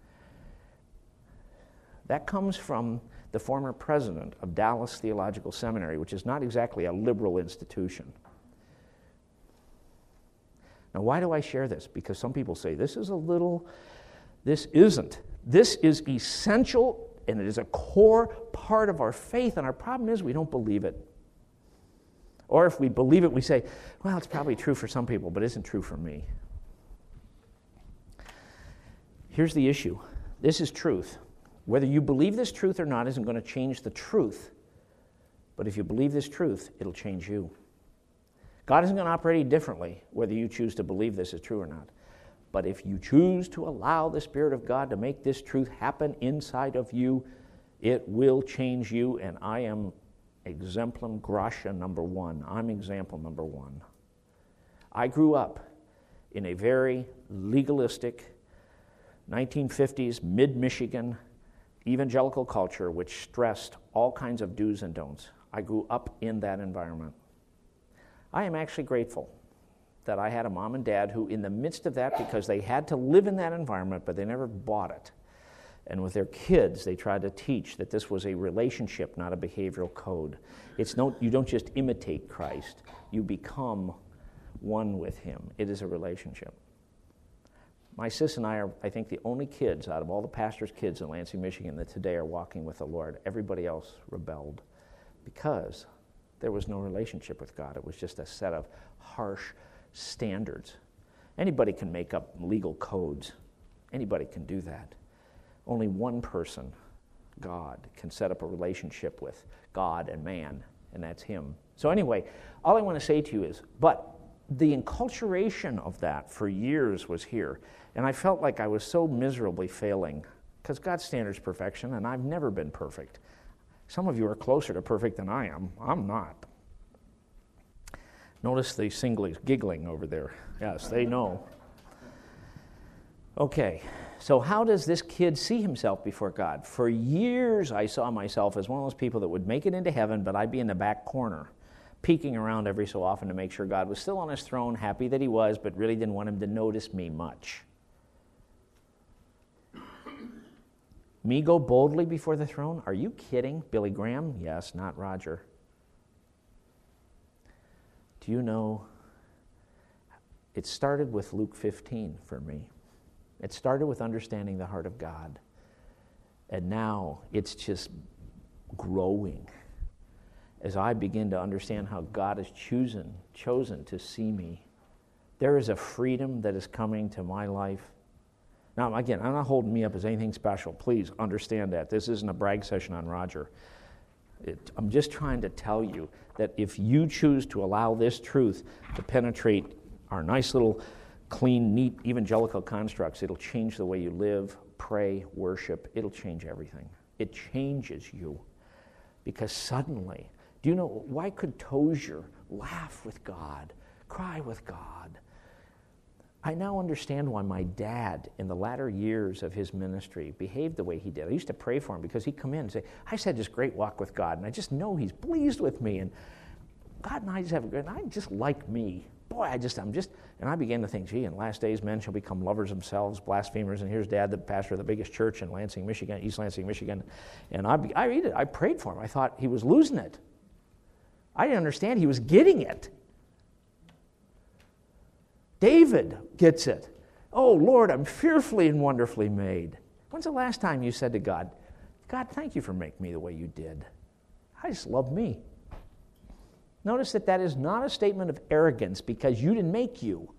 That comes from the former president of Dallas Theological Seminary, which is not exactly a liberal institution. Now, why do I share this? Because some people say, this is a little, this isn't. This is essential, and it is a core part of our faith, and our problem is we don't believe it. Or if we believe it, we say, well, it's probably true for some people, but it isn't true for me. Here's the issue. This is truth. Whether you believe this truth or not isn't going to change the truth. But if you believe this truth, it'll change you. God isn't going to operate any differently whether you choose to believe this is true or not. But if you choose to allow the Spirit of God to make this truth happen inside of you, it will change you, and I am exemplum gratia number one. I'm example number one. I grew up in a very legalistic nineteen fifties mid-Michigan evangelical culture which stressed all kinds of do's and don'ts. I grew up in that environment. I am actually grateful that I had a mom and dad who, in the midst of that, because they had to live in that environment, but they never bought it. And with their kids, they tried to teach that this was a relationship, not a behavioral code. It's no, you don't just imitate Christ. You become one with him. It is a relationship. My sis and I are, I think, the only kids out of all the pastors' kids in Lansing, Michigan that today are walking with the Lord. Everybody else rebelled because there was no relationship with God. It was just a set of harsh standards. Anybody can make up legal codes. Anybody can do that. Only one person, God, can set up a relationship with God and man, and that's him. So anyway, all I want to say to you is, but the enculturation of that for years was here, and I felt like I was so miserably failing, because God's standard is perfection, and I've never been perfect. Some of you are closer to perfect than I am. I'm not. Notice the singlies giggling over there. Yes, they know. Okay, so how does this kid see himself before God? For years, I saw myself as one of those people that would make it into heaven, but I'd be in the back corner, peeking around every so often to make sure God was still on his throne, happy that he was, but really didn't want him to notice me much. Me go boldly before the throne? Are you kidding? Billy Graham? Yes, not Roger. Do you know, it started with Luke fifteen for me. It started with understanding the heart of God. And now it's just growing as I begin to understand how God has chosen, chosen to see me. There is a freedom that is coming to my life. Now, again, I'm not holding me up as anything special. Please understand that. This isn't a brag session on Roger. It, I'm just trying to tell you that if you choose to allow this truth to penetrate our nice little clean, neat evangelical constructs, it'll change the way you live, pray, worship. It'll change everything. It changes you. Because suddenly, do you know, why could Tozier laugh with God, cry with God? I now understand why my dad, in the latter years of his ministry, behaved the way he did. I used to pray for him because he'd come in and say, I just had this great walk with God, and I just know he's pleased with me, and God and I just have a good, and I just like me. Boy, I just, I'm just, and I began to think, gee, in last days, men shall become lovers themselves, blasphemers, and here's Dad, the pastor of the biggest church in Lansing, Michigan, East Lansing, Michigan, and I, I read it, I prayed for him. I thought he was losing it. I didn't understand he was getting it. David gets it. Oh, Lord, I'm fearfully and wonderfully made. When's the last time you said to God, God, thank you for making me the way you did. I just love me. Notice that that is not a statement of arrogance because you didn't make you.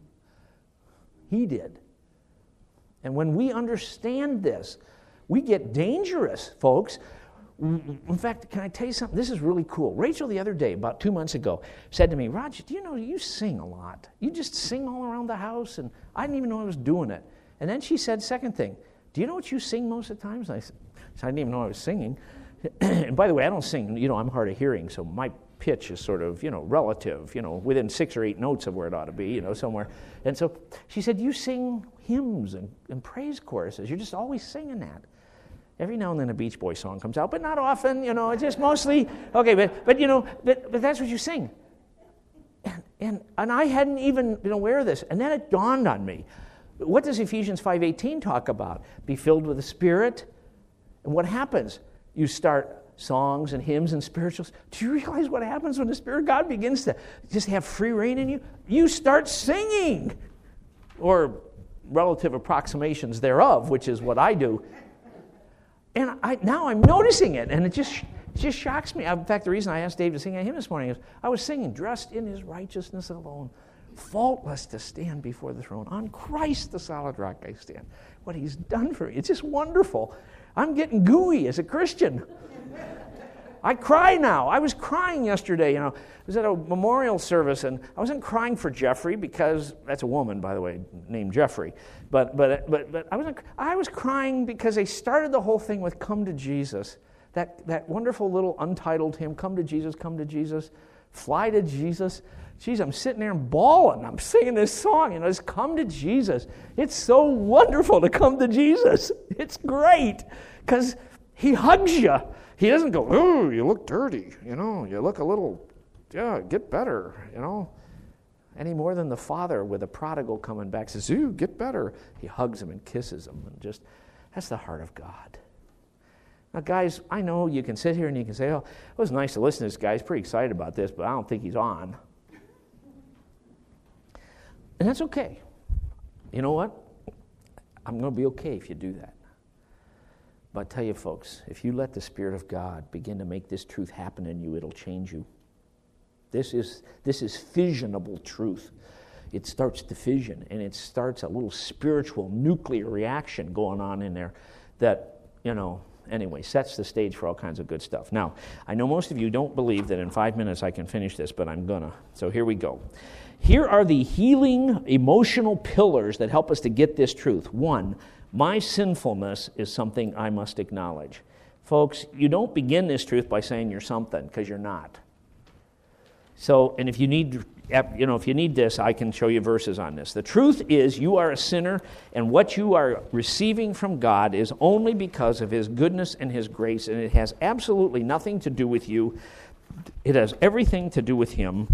He did. And when we understand this, we get dangerous, folks. In fact, can I tell you something? This is really cool. Rachel the other day, about two months ago, said to me, Roger, do you know you sing a lot? You just sing all around the house, and I didn't even know I was doing it. And then she said, second thing, do you know what you sing most of the times? And I said, I didn't even know I was singing. And by the way, I don't sing, you know, I'm hard of hearing, so my pitch is sort of, you know, relative, you know, within six or eight notes of where it ought to be, you know, somewhere. And so she said, you sing hymns and, and praise choruses. You're just always singing that. Every now and then a Beach Boys song comes out, but not often, you know, it's just mostly, okay, but, but you know, but, but that's what you sing. And, and, and I hadn't even been aware of this. And then it dawned on me. What does Ephesians five eighteen talk about? Be filled with the Spirit. And what happens? You start songs and hymns and spirituals. Do you realize what happens when the Spirit of God begins to just have free reign in you? You start singing, or relative approximations thereof, which is what I do. And I, now I'm noticing it, and it just it just shocks me. In fact, the reason I asked Dave to sing a hymn this morning is I was singing, dressed in his righteousness alone, faultless to stand before the throne. On Christ the solid rock I stand. What he's done for me, it's just wonderful. I'm getting gooey as a Christian. I cry now. I was crying yesterday. You know, I was at a memorial service, and I wasn't crying for Jeffrey because that's a woman, by the way, named Jeffrey. But but but but I wasn't. I was crying because they started the whole thing with "Come to Jesus." That that wonderful little untitled hymn, "Come to Jesus, come to Jesus, fly to Jesus." Geez, I'm sitting there and bawling. I'm singing this song, you know, it's "Come to Jesus." It's so wonderful to come to Jesus. It's great because he hugs you. He doesn't go, oh, you look dirty, you know, you look a little, yeah, get better, you know. any more than the father with a prodigal coming back says, "Ooh, get better." He hugs him and kisses him, and just, that's the heart of God. Now, guys, I know you can sit here and you can say, "Oh, it was nice to listen to this guy. He's pretty excited about this, but I don't think he's on." And that's okay. You know what? I'm going to be okay if you do that. But I tell you, folks, if you let the Spirit of God begin to make this truth happen in you, it'll change you. This is this is fissionable truth. It starts to fission, and it starts a little spiritual nuclear reaction going on in there that, you know, anyway, sets the stage for all kinds of good stuff. Now, I know most of you don't believe that in five minutes I can finish this, but I'm gonna. So here we go. Here are the healing emotional pillars that help us to get this truth. One, my sinfulness is something I must acknowledge. Folks, you don't begin this truth by saying you're something, because you're not. So, and if you need, you know, if you need this, I can show you verses on this. The truth is, you are a sinner, and what you are receiving from God is only because of His goodness and His grace, and it has absolutely nothing to do with you. It has everything to do with Him,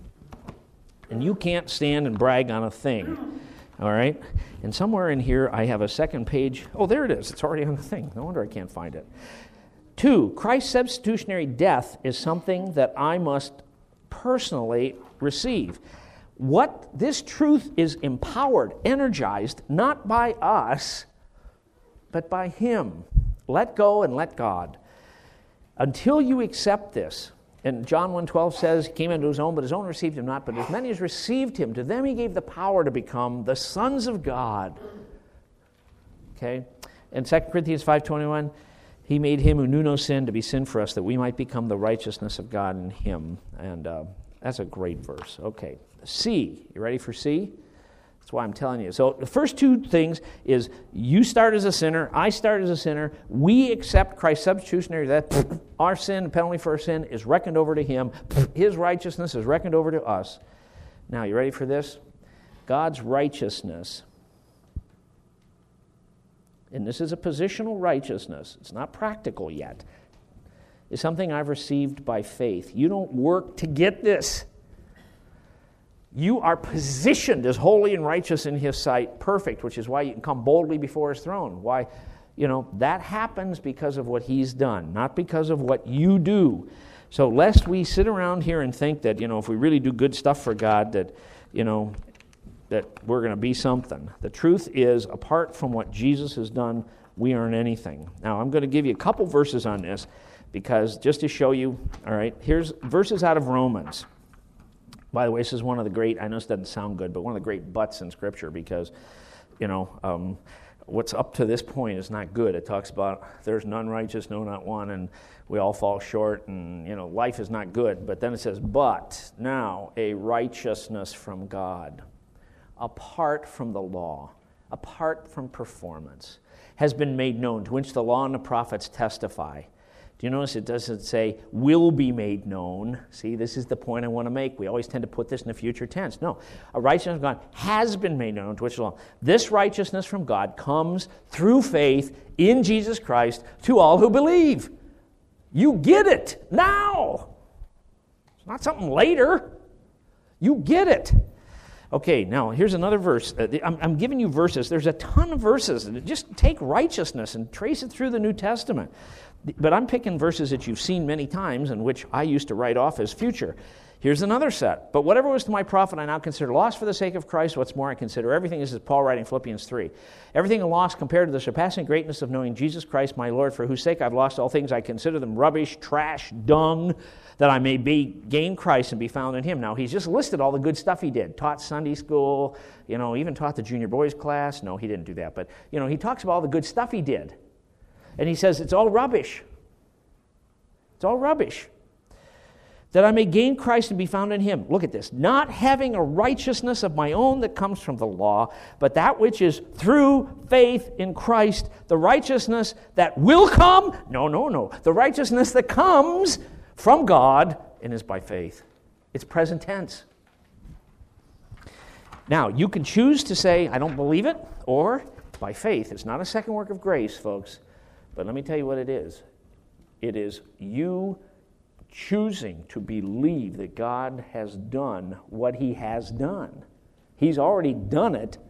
and you can't stand and brag on a thing. All right? And somewhere in here, I have a second page. Oh, there it is. It's already on the thing. No wonder I can't find it. Two, Christ's substitutionary death is something that I must personally receive. What this truth is empowered, energized, not by us, but by Him. Let go and let God. Until you accept this, and John one twelve says, He came into His own, but His own received Him not. But as many as received Him, to them He gave the power to become the sons of God. Okay? And Second Corinthians five twenty-one, He made Him who knew no sin to be sin for us, that we might become the righteousness of God in Him. And uh, that's a great verse. Okay. C. You ready for C? That's why I'm telling you. So the first two things is you start as a sinner, I start as a sinner, we accept Christ's substitutionary death. Our sin, the penalty for our sin, is reckoned over to Him. His righteousness is reckoned over to us. Now, you ready for this? God's righteousness, and this is a positional righteousness, it's not practical yet, is something I've received by faith. You don't work to get this. You are positioned as holy and righteous in His sight, perfect, which is why you can come boldly before His throne. Why, you know, that happens because of what He's done, not because of what you do. So lest we sit around here and think that, you know, if we really do good stuff for God, that, you know, that we're going to be something. The truth is, apart from what Jesus has done, we aren't anything. Now, I'm going to give you a couple verses on this, because just to show you, all right, here's verses out of Romans. By the way, this is one of the great, I know this doesn't sound good, but one of the great buts in Scripture, because, you know, um, what's up to this point is not good. It talks about there's none righteous, no, not one, and we all fall short, and, you know, life is not good. But then it says, but now a righteousness from God, apart from the law, apart from performance, has been made known, to which the law and the prophets testify. Do you notice it doesn't say, will be made known? See, this is the point I want to make. We always tend to put this in the future tense. No, a righteousness of God has been made known, to which the law. This righteousness from God comes through faith in Jesus Christ to all who believe. You get it now. It's not something later. You get it. Okay, now here's another verse. I'm, I'm giving you verses. There's a ton of verses. Just take righteousness and trace it through the New Testament. But I'm picking verses that you've seen many times and which I used to write off as future. Here's another set. But whatever was to my profit, I now consider loss for the sake of Christ. What's more, I consider everything. This is Paul writing Philippians three. Everything a loss compared to the surpassing greatness of knowing Jesus Christ, my Lord, for whose sake I've lost all things. I consider them rubbish, trash, dung, that I may be gain Christ and be found in Him. Now, he's just listed all the good stuff he did. Taught Sunday school, you know, even taught the junior boys class. No, he didn't do that. But, you know, he talks about all the good stuff he did. And he says it's all rubbish. It's all rubbish. That I may gain Christ and be found in Him. Look at this. Not having a righteousness of my own that comes from the law, but that which is through faith in Christ, the righteousness that will come. No, no, no. The righteousness that comes from God and is by faith. It's present tense. Now, you can choose to say, I don't believe it, or by faith. It's not a second work of grace, folks. But let me tell you what it is. It is you choosing to believe that God has done what he has done. He's already done it.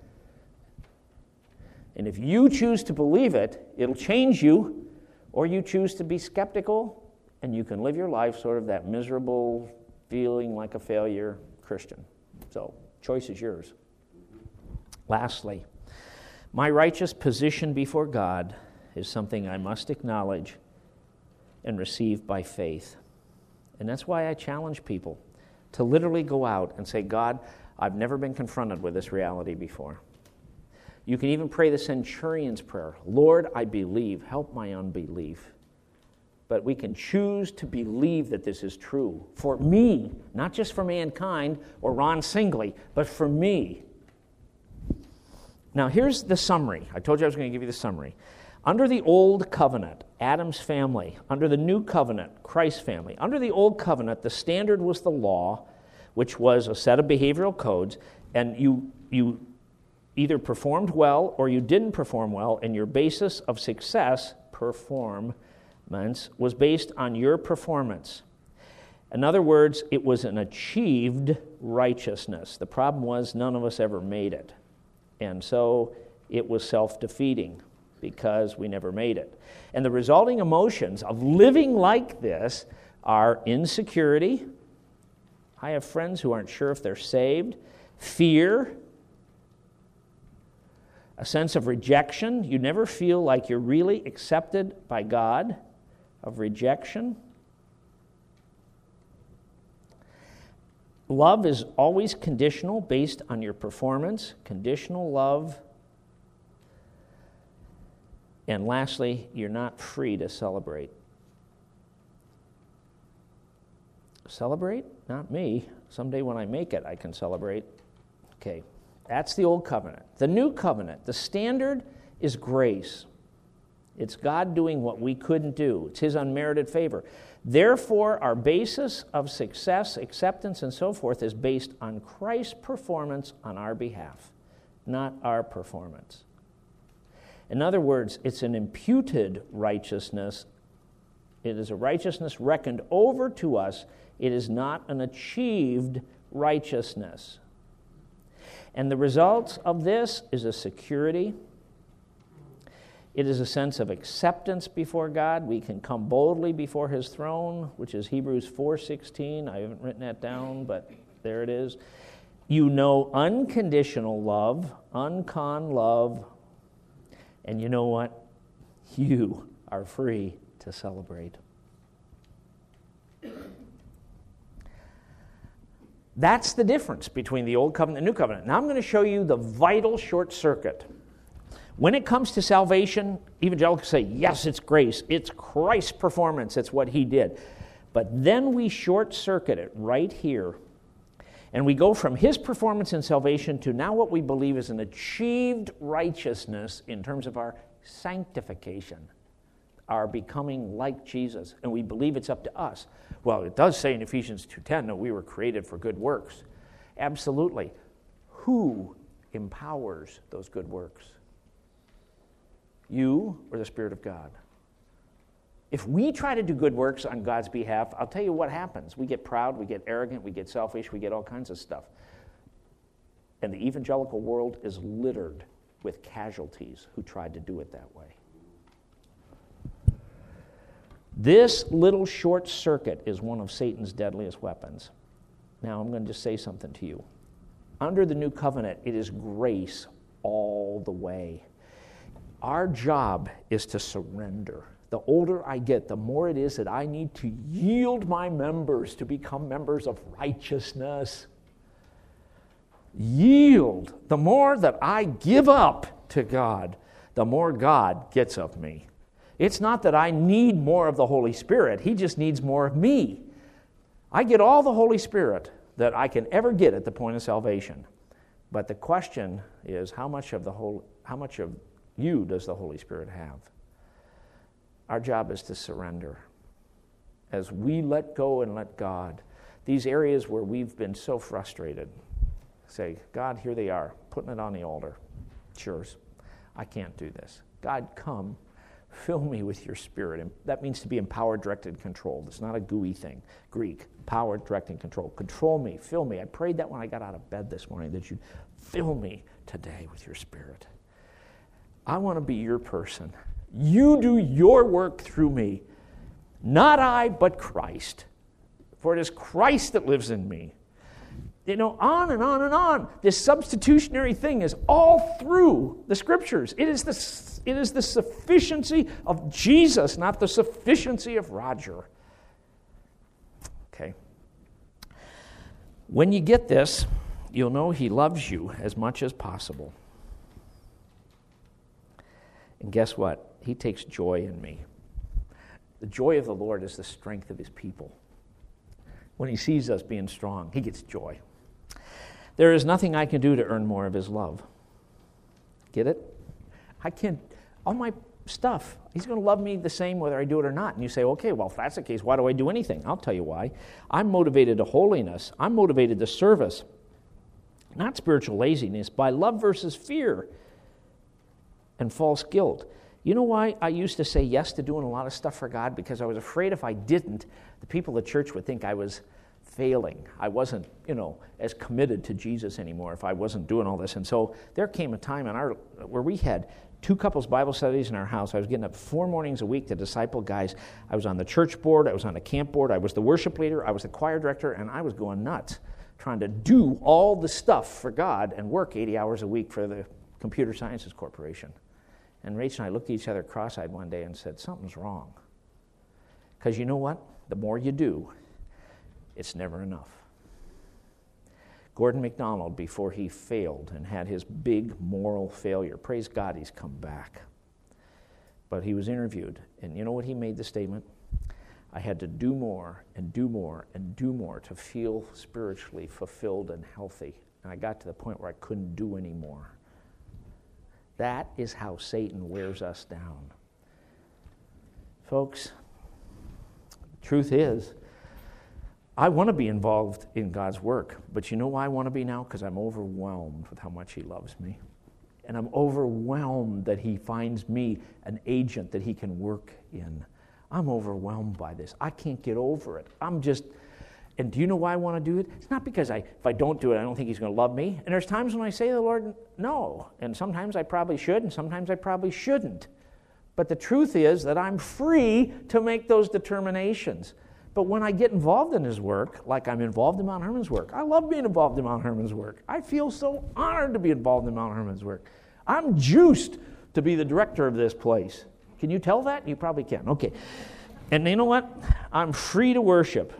And if you choose to believe it, it'll change you, or you choose to be skeptical, and you can live your life sort of that miserable, feeling like a failure Christian. So, choice is yours. Lastly, my righteous position before God is something I must acknowledge and receive by faith. And that's why I challenge people to literally go out and say, God, I've never been confronted with this reality before. You can even pray the centurion's prayer. Lord, I believe. Help my unbelief. But we can choose to believe that this is true. For me, not just for mankind or Ron Singley, but for me. Now, here's the summary. I told you I was going to give you the summary. Under the old covenant, Adam's family. Under the new covenant, Christ's family. Under the old covenant, the standard was the law, which was a set of behavioral codes, and you you either performed well or you didn't perform well, and your basis of success, performance, was based on your performance. In other words, it was an achieved righteousness. The problem was none of us ever made it. And so it was self-defeating because we never made it. And the resulting emotions of living like this are insecurity. I have friends who aren't sure if they're saved. Fear. A sense of rejection. You never feel like you're really accepted by God. Of rejection. Love is always conditional, based on your performance. Conditional love. And lastly, you're not free to celebrate. Celebrate? Not me. Someday when I make it, I can celebrate. Okay, that's the old covenant. The new covenant, the standard is grace. It's God doing what we couldn't do. It's his unmerited favor. Therefore, our basis of success, acceptance, and so forth is based on Christ's performance on our behalf, not our performance. In other words, it's an imputed righteousness. It is a righteousness reckoned over to us. It is not an achieved righteousness. And the result of this is a security. It is a sense of acceptance before God. We can come boldly before his throne, which is Hebrews four sixteen. I haven't written that down, but there it is. You know unconditional love, uncon love, and you know what? You are free to celebrate. That's the difference between the old covenant and the new covenant. Now I'm going to show you the vital short circuit. When it comes to salvation, evangelicals say, yes, it's grace. It's Christ's performance. It's what he did. But then we short circuit it right here. And we go from his performance in salvation to now what we believe is an achieved righteousness in terms of our sanctification, our becoming like Jesus. And we believe it's up to us. Well, it does say in Ephesians two ten that we were created for good works. Absolutely. Who empowers those good works? You or the Spirit of God? If we try to do good works on God's behalf, I'll tell you what happens. We get proud, we get arrogant, we get selfish, we get all kinds of stuff. And the evangelical world is littered with casualties who tried to do it that way. This little short circuit is one of Satan's deadliest weapons. Now, I'm going to just say something to you. Under the new covenant, it is grace all the way. Our job is to surrender. The older I get, the more it is that I need to yield my members to become members of righteousness. Yield. The more that I give up to God, the more God gets of me. It's not that I need more of the Holy Spirit. He just needs more of me. I get all the Holy Spirit that I can ever get at the point of salvation. But the question is, how much of the whole, how much of you does the Holy Spirit have? Our job is to surrender. As we let go and let God, these areas where we've been so frustrated, say, God, here they are, putting it on the altar. It's yours. I can't do this. God, come. Fill me with your Spirit. And that means to be empowered, directed, controlled. It's not a gooey thing. Greek, empowered, directed, controlled. Control me, fill me. I prayed that when I got out of bed this morning, that you'd fill me today with your Spirit. I want to be your person. You do your work through me. Not I, but Christ. For it is Christ that lives in me. You know, on and on and on. This substitutionary thing is all through the Scriptures. It is the, it is the sufficiency of Jesus, not the sufficiency of Roger. Okay. When you get this, you'll know he loves you as much as possible. And guess what? He takes joy in me. The joy of the Lord is the strength of his people. When he sees us being strong, he gets joy. There is nothing I can do to earn more of his love. Get it? I can't, all my stuff, he's going to love me the same whether I do it or not. And you say, okay, well, if that's the case, why do I do anything? I'll tell you why. I'm motivated to holiness. I'm motivated to service. Not spiritual laziness, by love versus fear and false guilt. You know why I used to say yes to doing a lot of stuff for God? Because I was afraid if I didn't, the people at church would think I was failing. I wasn't, you know, as committed to Jesus anymore if I wasn't doing all this. And so there came a time in our where we had two couples Bible studies in our house. I was getting up four mornings a week to disciple guys. I was on the church board. I was on the camp board. I was the worship leader. I was the choir director. And I was going nuts trying to do all the stuff for God and work eighty hours a week for the Computer Sciences Corporation. And Rach and I looked at each other cross-eyed one day and said, something's wrong. Because you know what? The more you do, it's never enough. Gordon MacDonald, before he failed and had his big moral failure, praise God he's come back. But he was interviewed, and you know what he made the statement? I had to do more and do more and do more to feel spiritually fulfilled and healthy. And I got to the point where I couldn't do any more. That is how Satan wears us down. Folks, the truth is, I want to be involved in God's work, but you know why I want to be now? Because I'm overwhelmed with how much he loves me. And I'm overwhelmed that he finds me an agent that he can work in. I'm overwhelmed by this. I can't get over it. I'm just, and do you know why I want to do it? It's not because I, if I don't do it, I don't think he's going to love me. And there's times when I say to the Lord, no. And sometimes I probably should, and sometimes I probably shouldn't. But the truth is that I'm free to make those determinations. But when I get involved in his work, like I'm involved in Mount Hermon's work, I love being involved in Mount Hermon's work. I feel so honored to be involved in Mount Hermon's work. I'm juiced to be the director of this place. Can you tell that? You probably can. Okay. And you know what? I'm free to worship,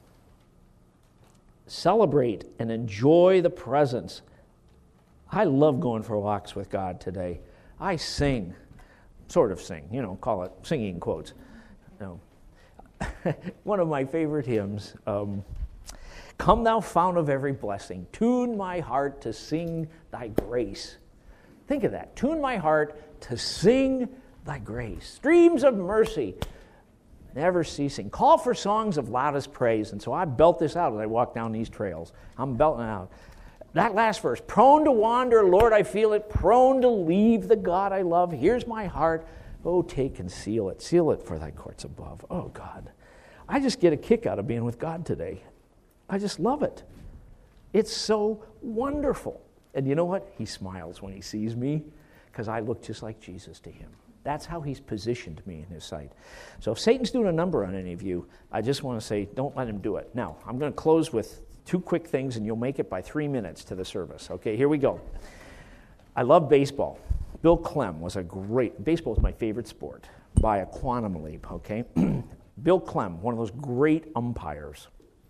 celebrate, and enjoy the presence. I love going for walks with God today. I sing, sort of sing, you know, call it singing quotes. No. One of my favorite hymns, um, Come thou fount of every blessing, tune my heart to sing thy grace. Think of that. Tune my heart to sing thy grace. Streams of mercy, never ceasing. Call for songs of loudest praise. And so I belt this out as I walk down these trails. I'm belting it out. That last verse, prone to wander, Lord, I feel it, prone to leave the God I love. Here's my heart. Oh, take and seal it. Seal it for thy courts above. Oh, God. I just get a kick out of being with God today. I just love it. It's so wonderful. And you know what? He smiles when he sees me because I look just like Jesus to him. That's how he's positioned me in his sight. So if Satan's doing a number on any of you, I just want to say, don't let him do it. Now, I'm going to close with two quick things, and you'll make it by three minutes to the service. Okay, here we go. I love baseball. Bill Clem was a great, baseball is my favorite sport by a quantum leap, okay? Bill Clem, one of those great umpires.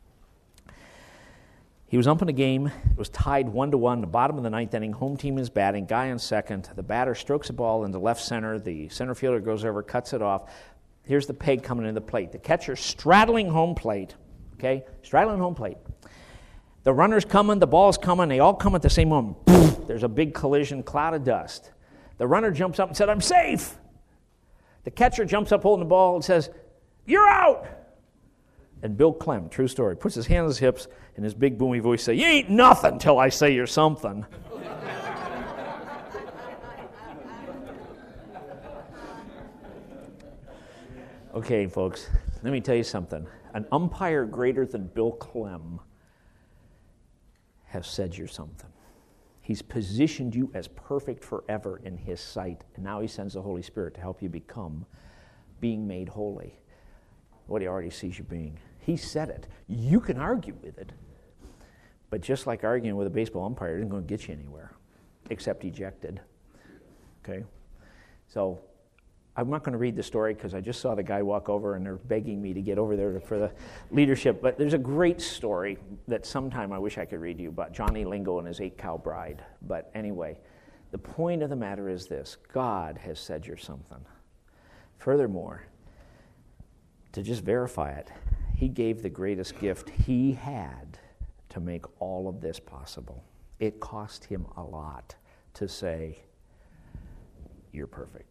He was umping a game. It was tied one to one, the bottom of the ninth inning. Home team is batting. Guy on second. The batter strokes the ball into left center. The center fielder goes over, cuts it off. Here's the peg coming into the plate. The catcher straddling home plate, okay? Straddling home plate. The runner's coming. The ball's coming. They all come at the same moment. Poof, there's a big collision, cloud of dust. The runner jumps up and said, I'm safe. The catcher jumps up holding the ball and says, you're out. And Bill Clem, true story, puts his hand on his hips and his big boomy voice says, you ain't nothing till I say you're something. Okay, folks, let me tell you something. An umpire greater than Bill Clem has said you're something. He's positioned you as perfect forever in his sight, and now he sends the Holy Spirit to help you become being made holy. What he already sees you being. He said it. You can argue with it, but just like arguing with a baseball umpire, it isn't going to get you anywhere, except ejected. Okay? So, I'm not going to read the story because I just saw the guy walk over and they're begging me to get over there for the leadership. But there's a great story that sometime I wish I could read to you about Johnny Lingo and his eight-cow bride. But anyway, the point of the matter is this. God has said you're something. Furthermore, to just verify it, he gave the greatest gift he had to make all of this possible. It cost him a lot to say, you're perfect.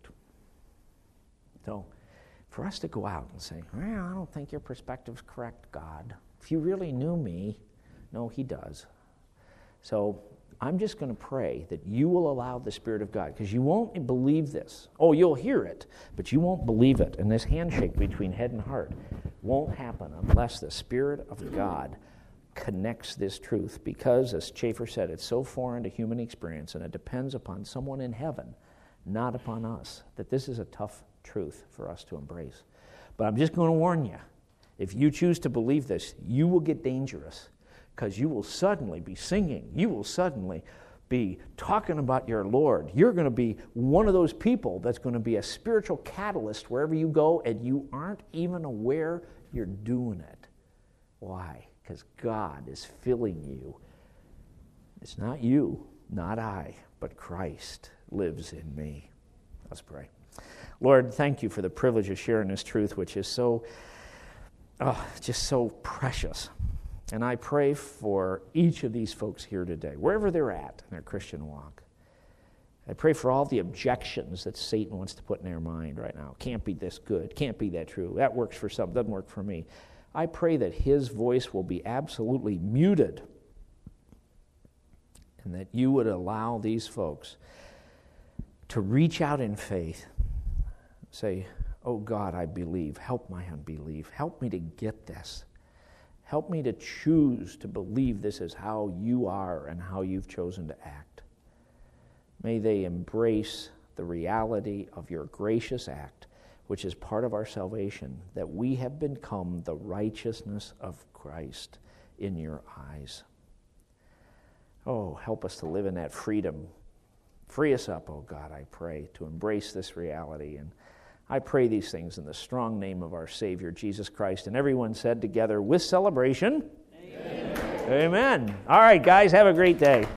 So, for us to go out and say, well, I don't think your perspective's correct, God. If you really knew me, no, he does. So, I'm just going to pray that you will allow the Spirit of God, because you won't believe this. Oh, you'll hear it, but you won't believe it. And this handshake between head and heart won't happen unless the Spirit of God connects this truth, because, as Schaeffer said, it's so foreign to human experience, and it depends upon someone in heaven, not upon us, that this is a tough truth for us to embrace. But I'm just going to warn you, if you choose to believe this, you will get dangerous, because you will suddenly be singing. You will suddenly be talking about your Lord. You're going to be one of those people that's going to be a spiritual catalyst wherever you go, and you aren't even aware you're doing it. Why? Because God is filling you. It's not you, not I, but Christ lives in me. Let's pray. Lord, thank you for the privilege of sharing this truth, which is so, oh, just so precious. And I pray for each of these folks here today, wherever they're at in their Christian walk. I pray for all the objections that Satan wants to put in their mind right now. Can't be this good. Can't be that true. That works for some. Doesn't work for me. I pray that his voice will be absolutely muted, and that you would allow these folks to reach out in faith. Say, oh God, I believe. Help my unbelief. Help me to get this. Help me to choose to believe this is how you are and how you've chosen to act. May they embrace the reality of your gracious act, which is part of our salvation, that we have become the righteousness of Christ in your eyes. Oh, help us to live in that freedom. Free us up, oh God, I pray, to embrace this reality. And I pray these things in the strong name of our Savior, Jesus Christ. And everyone said together with celebration, Amen. Amen. All right, guys, have a great day.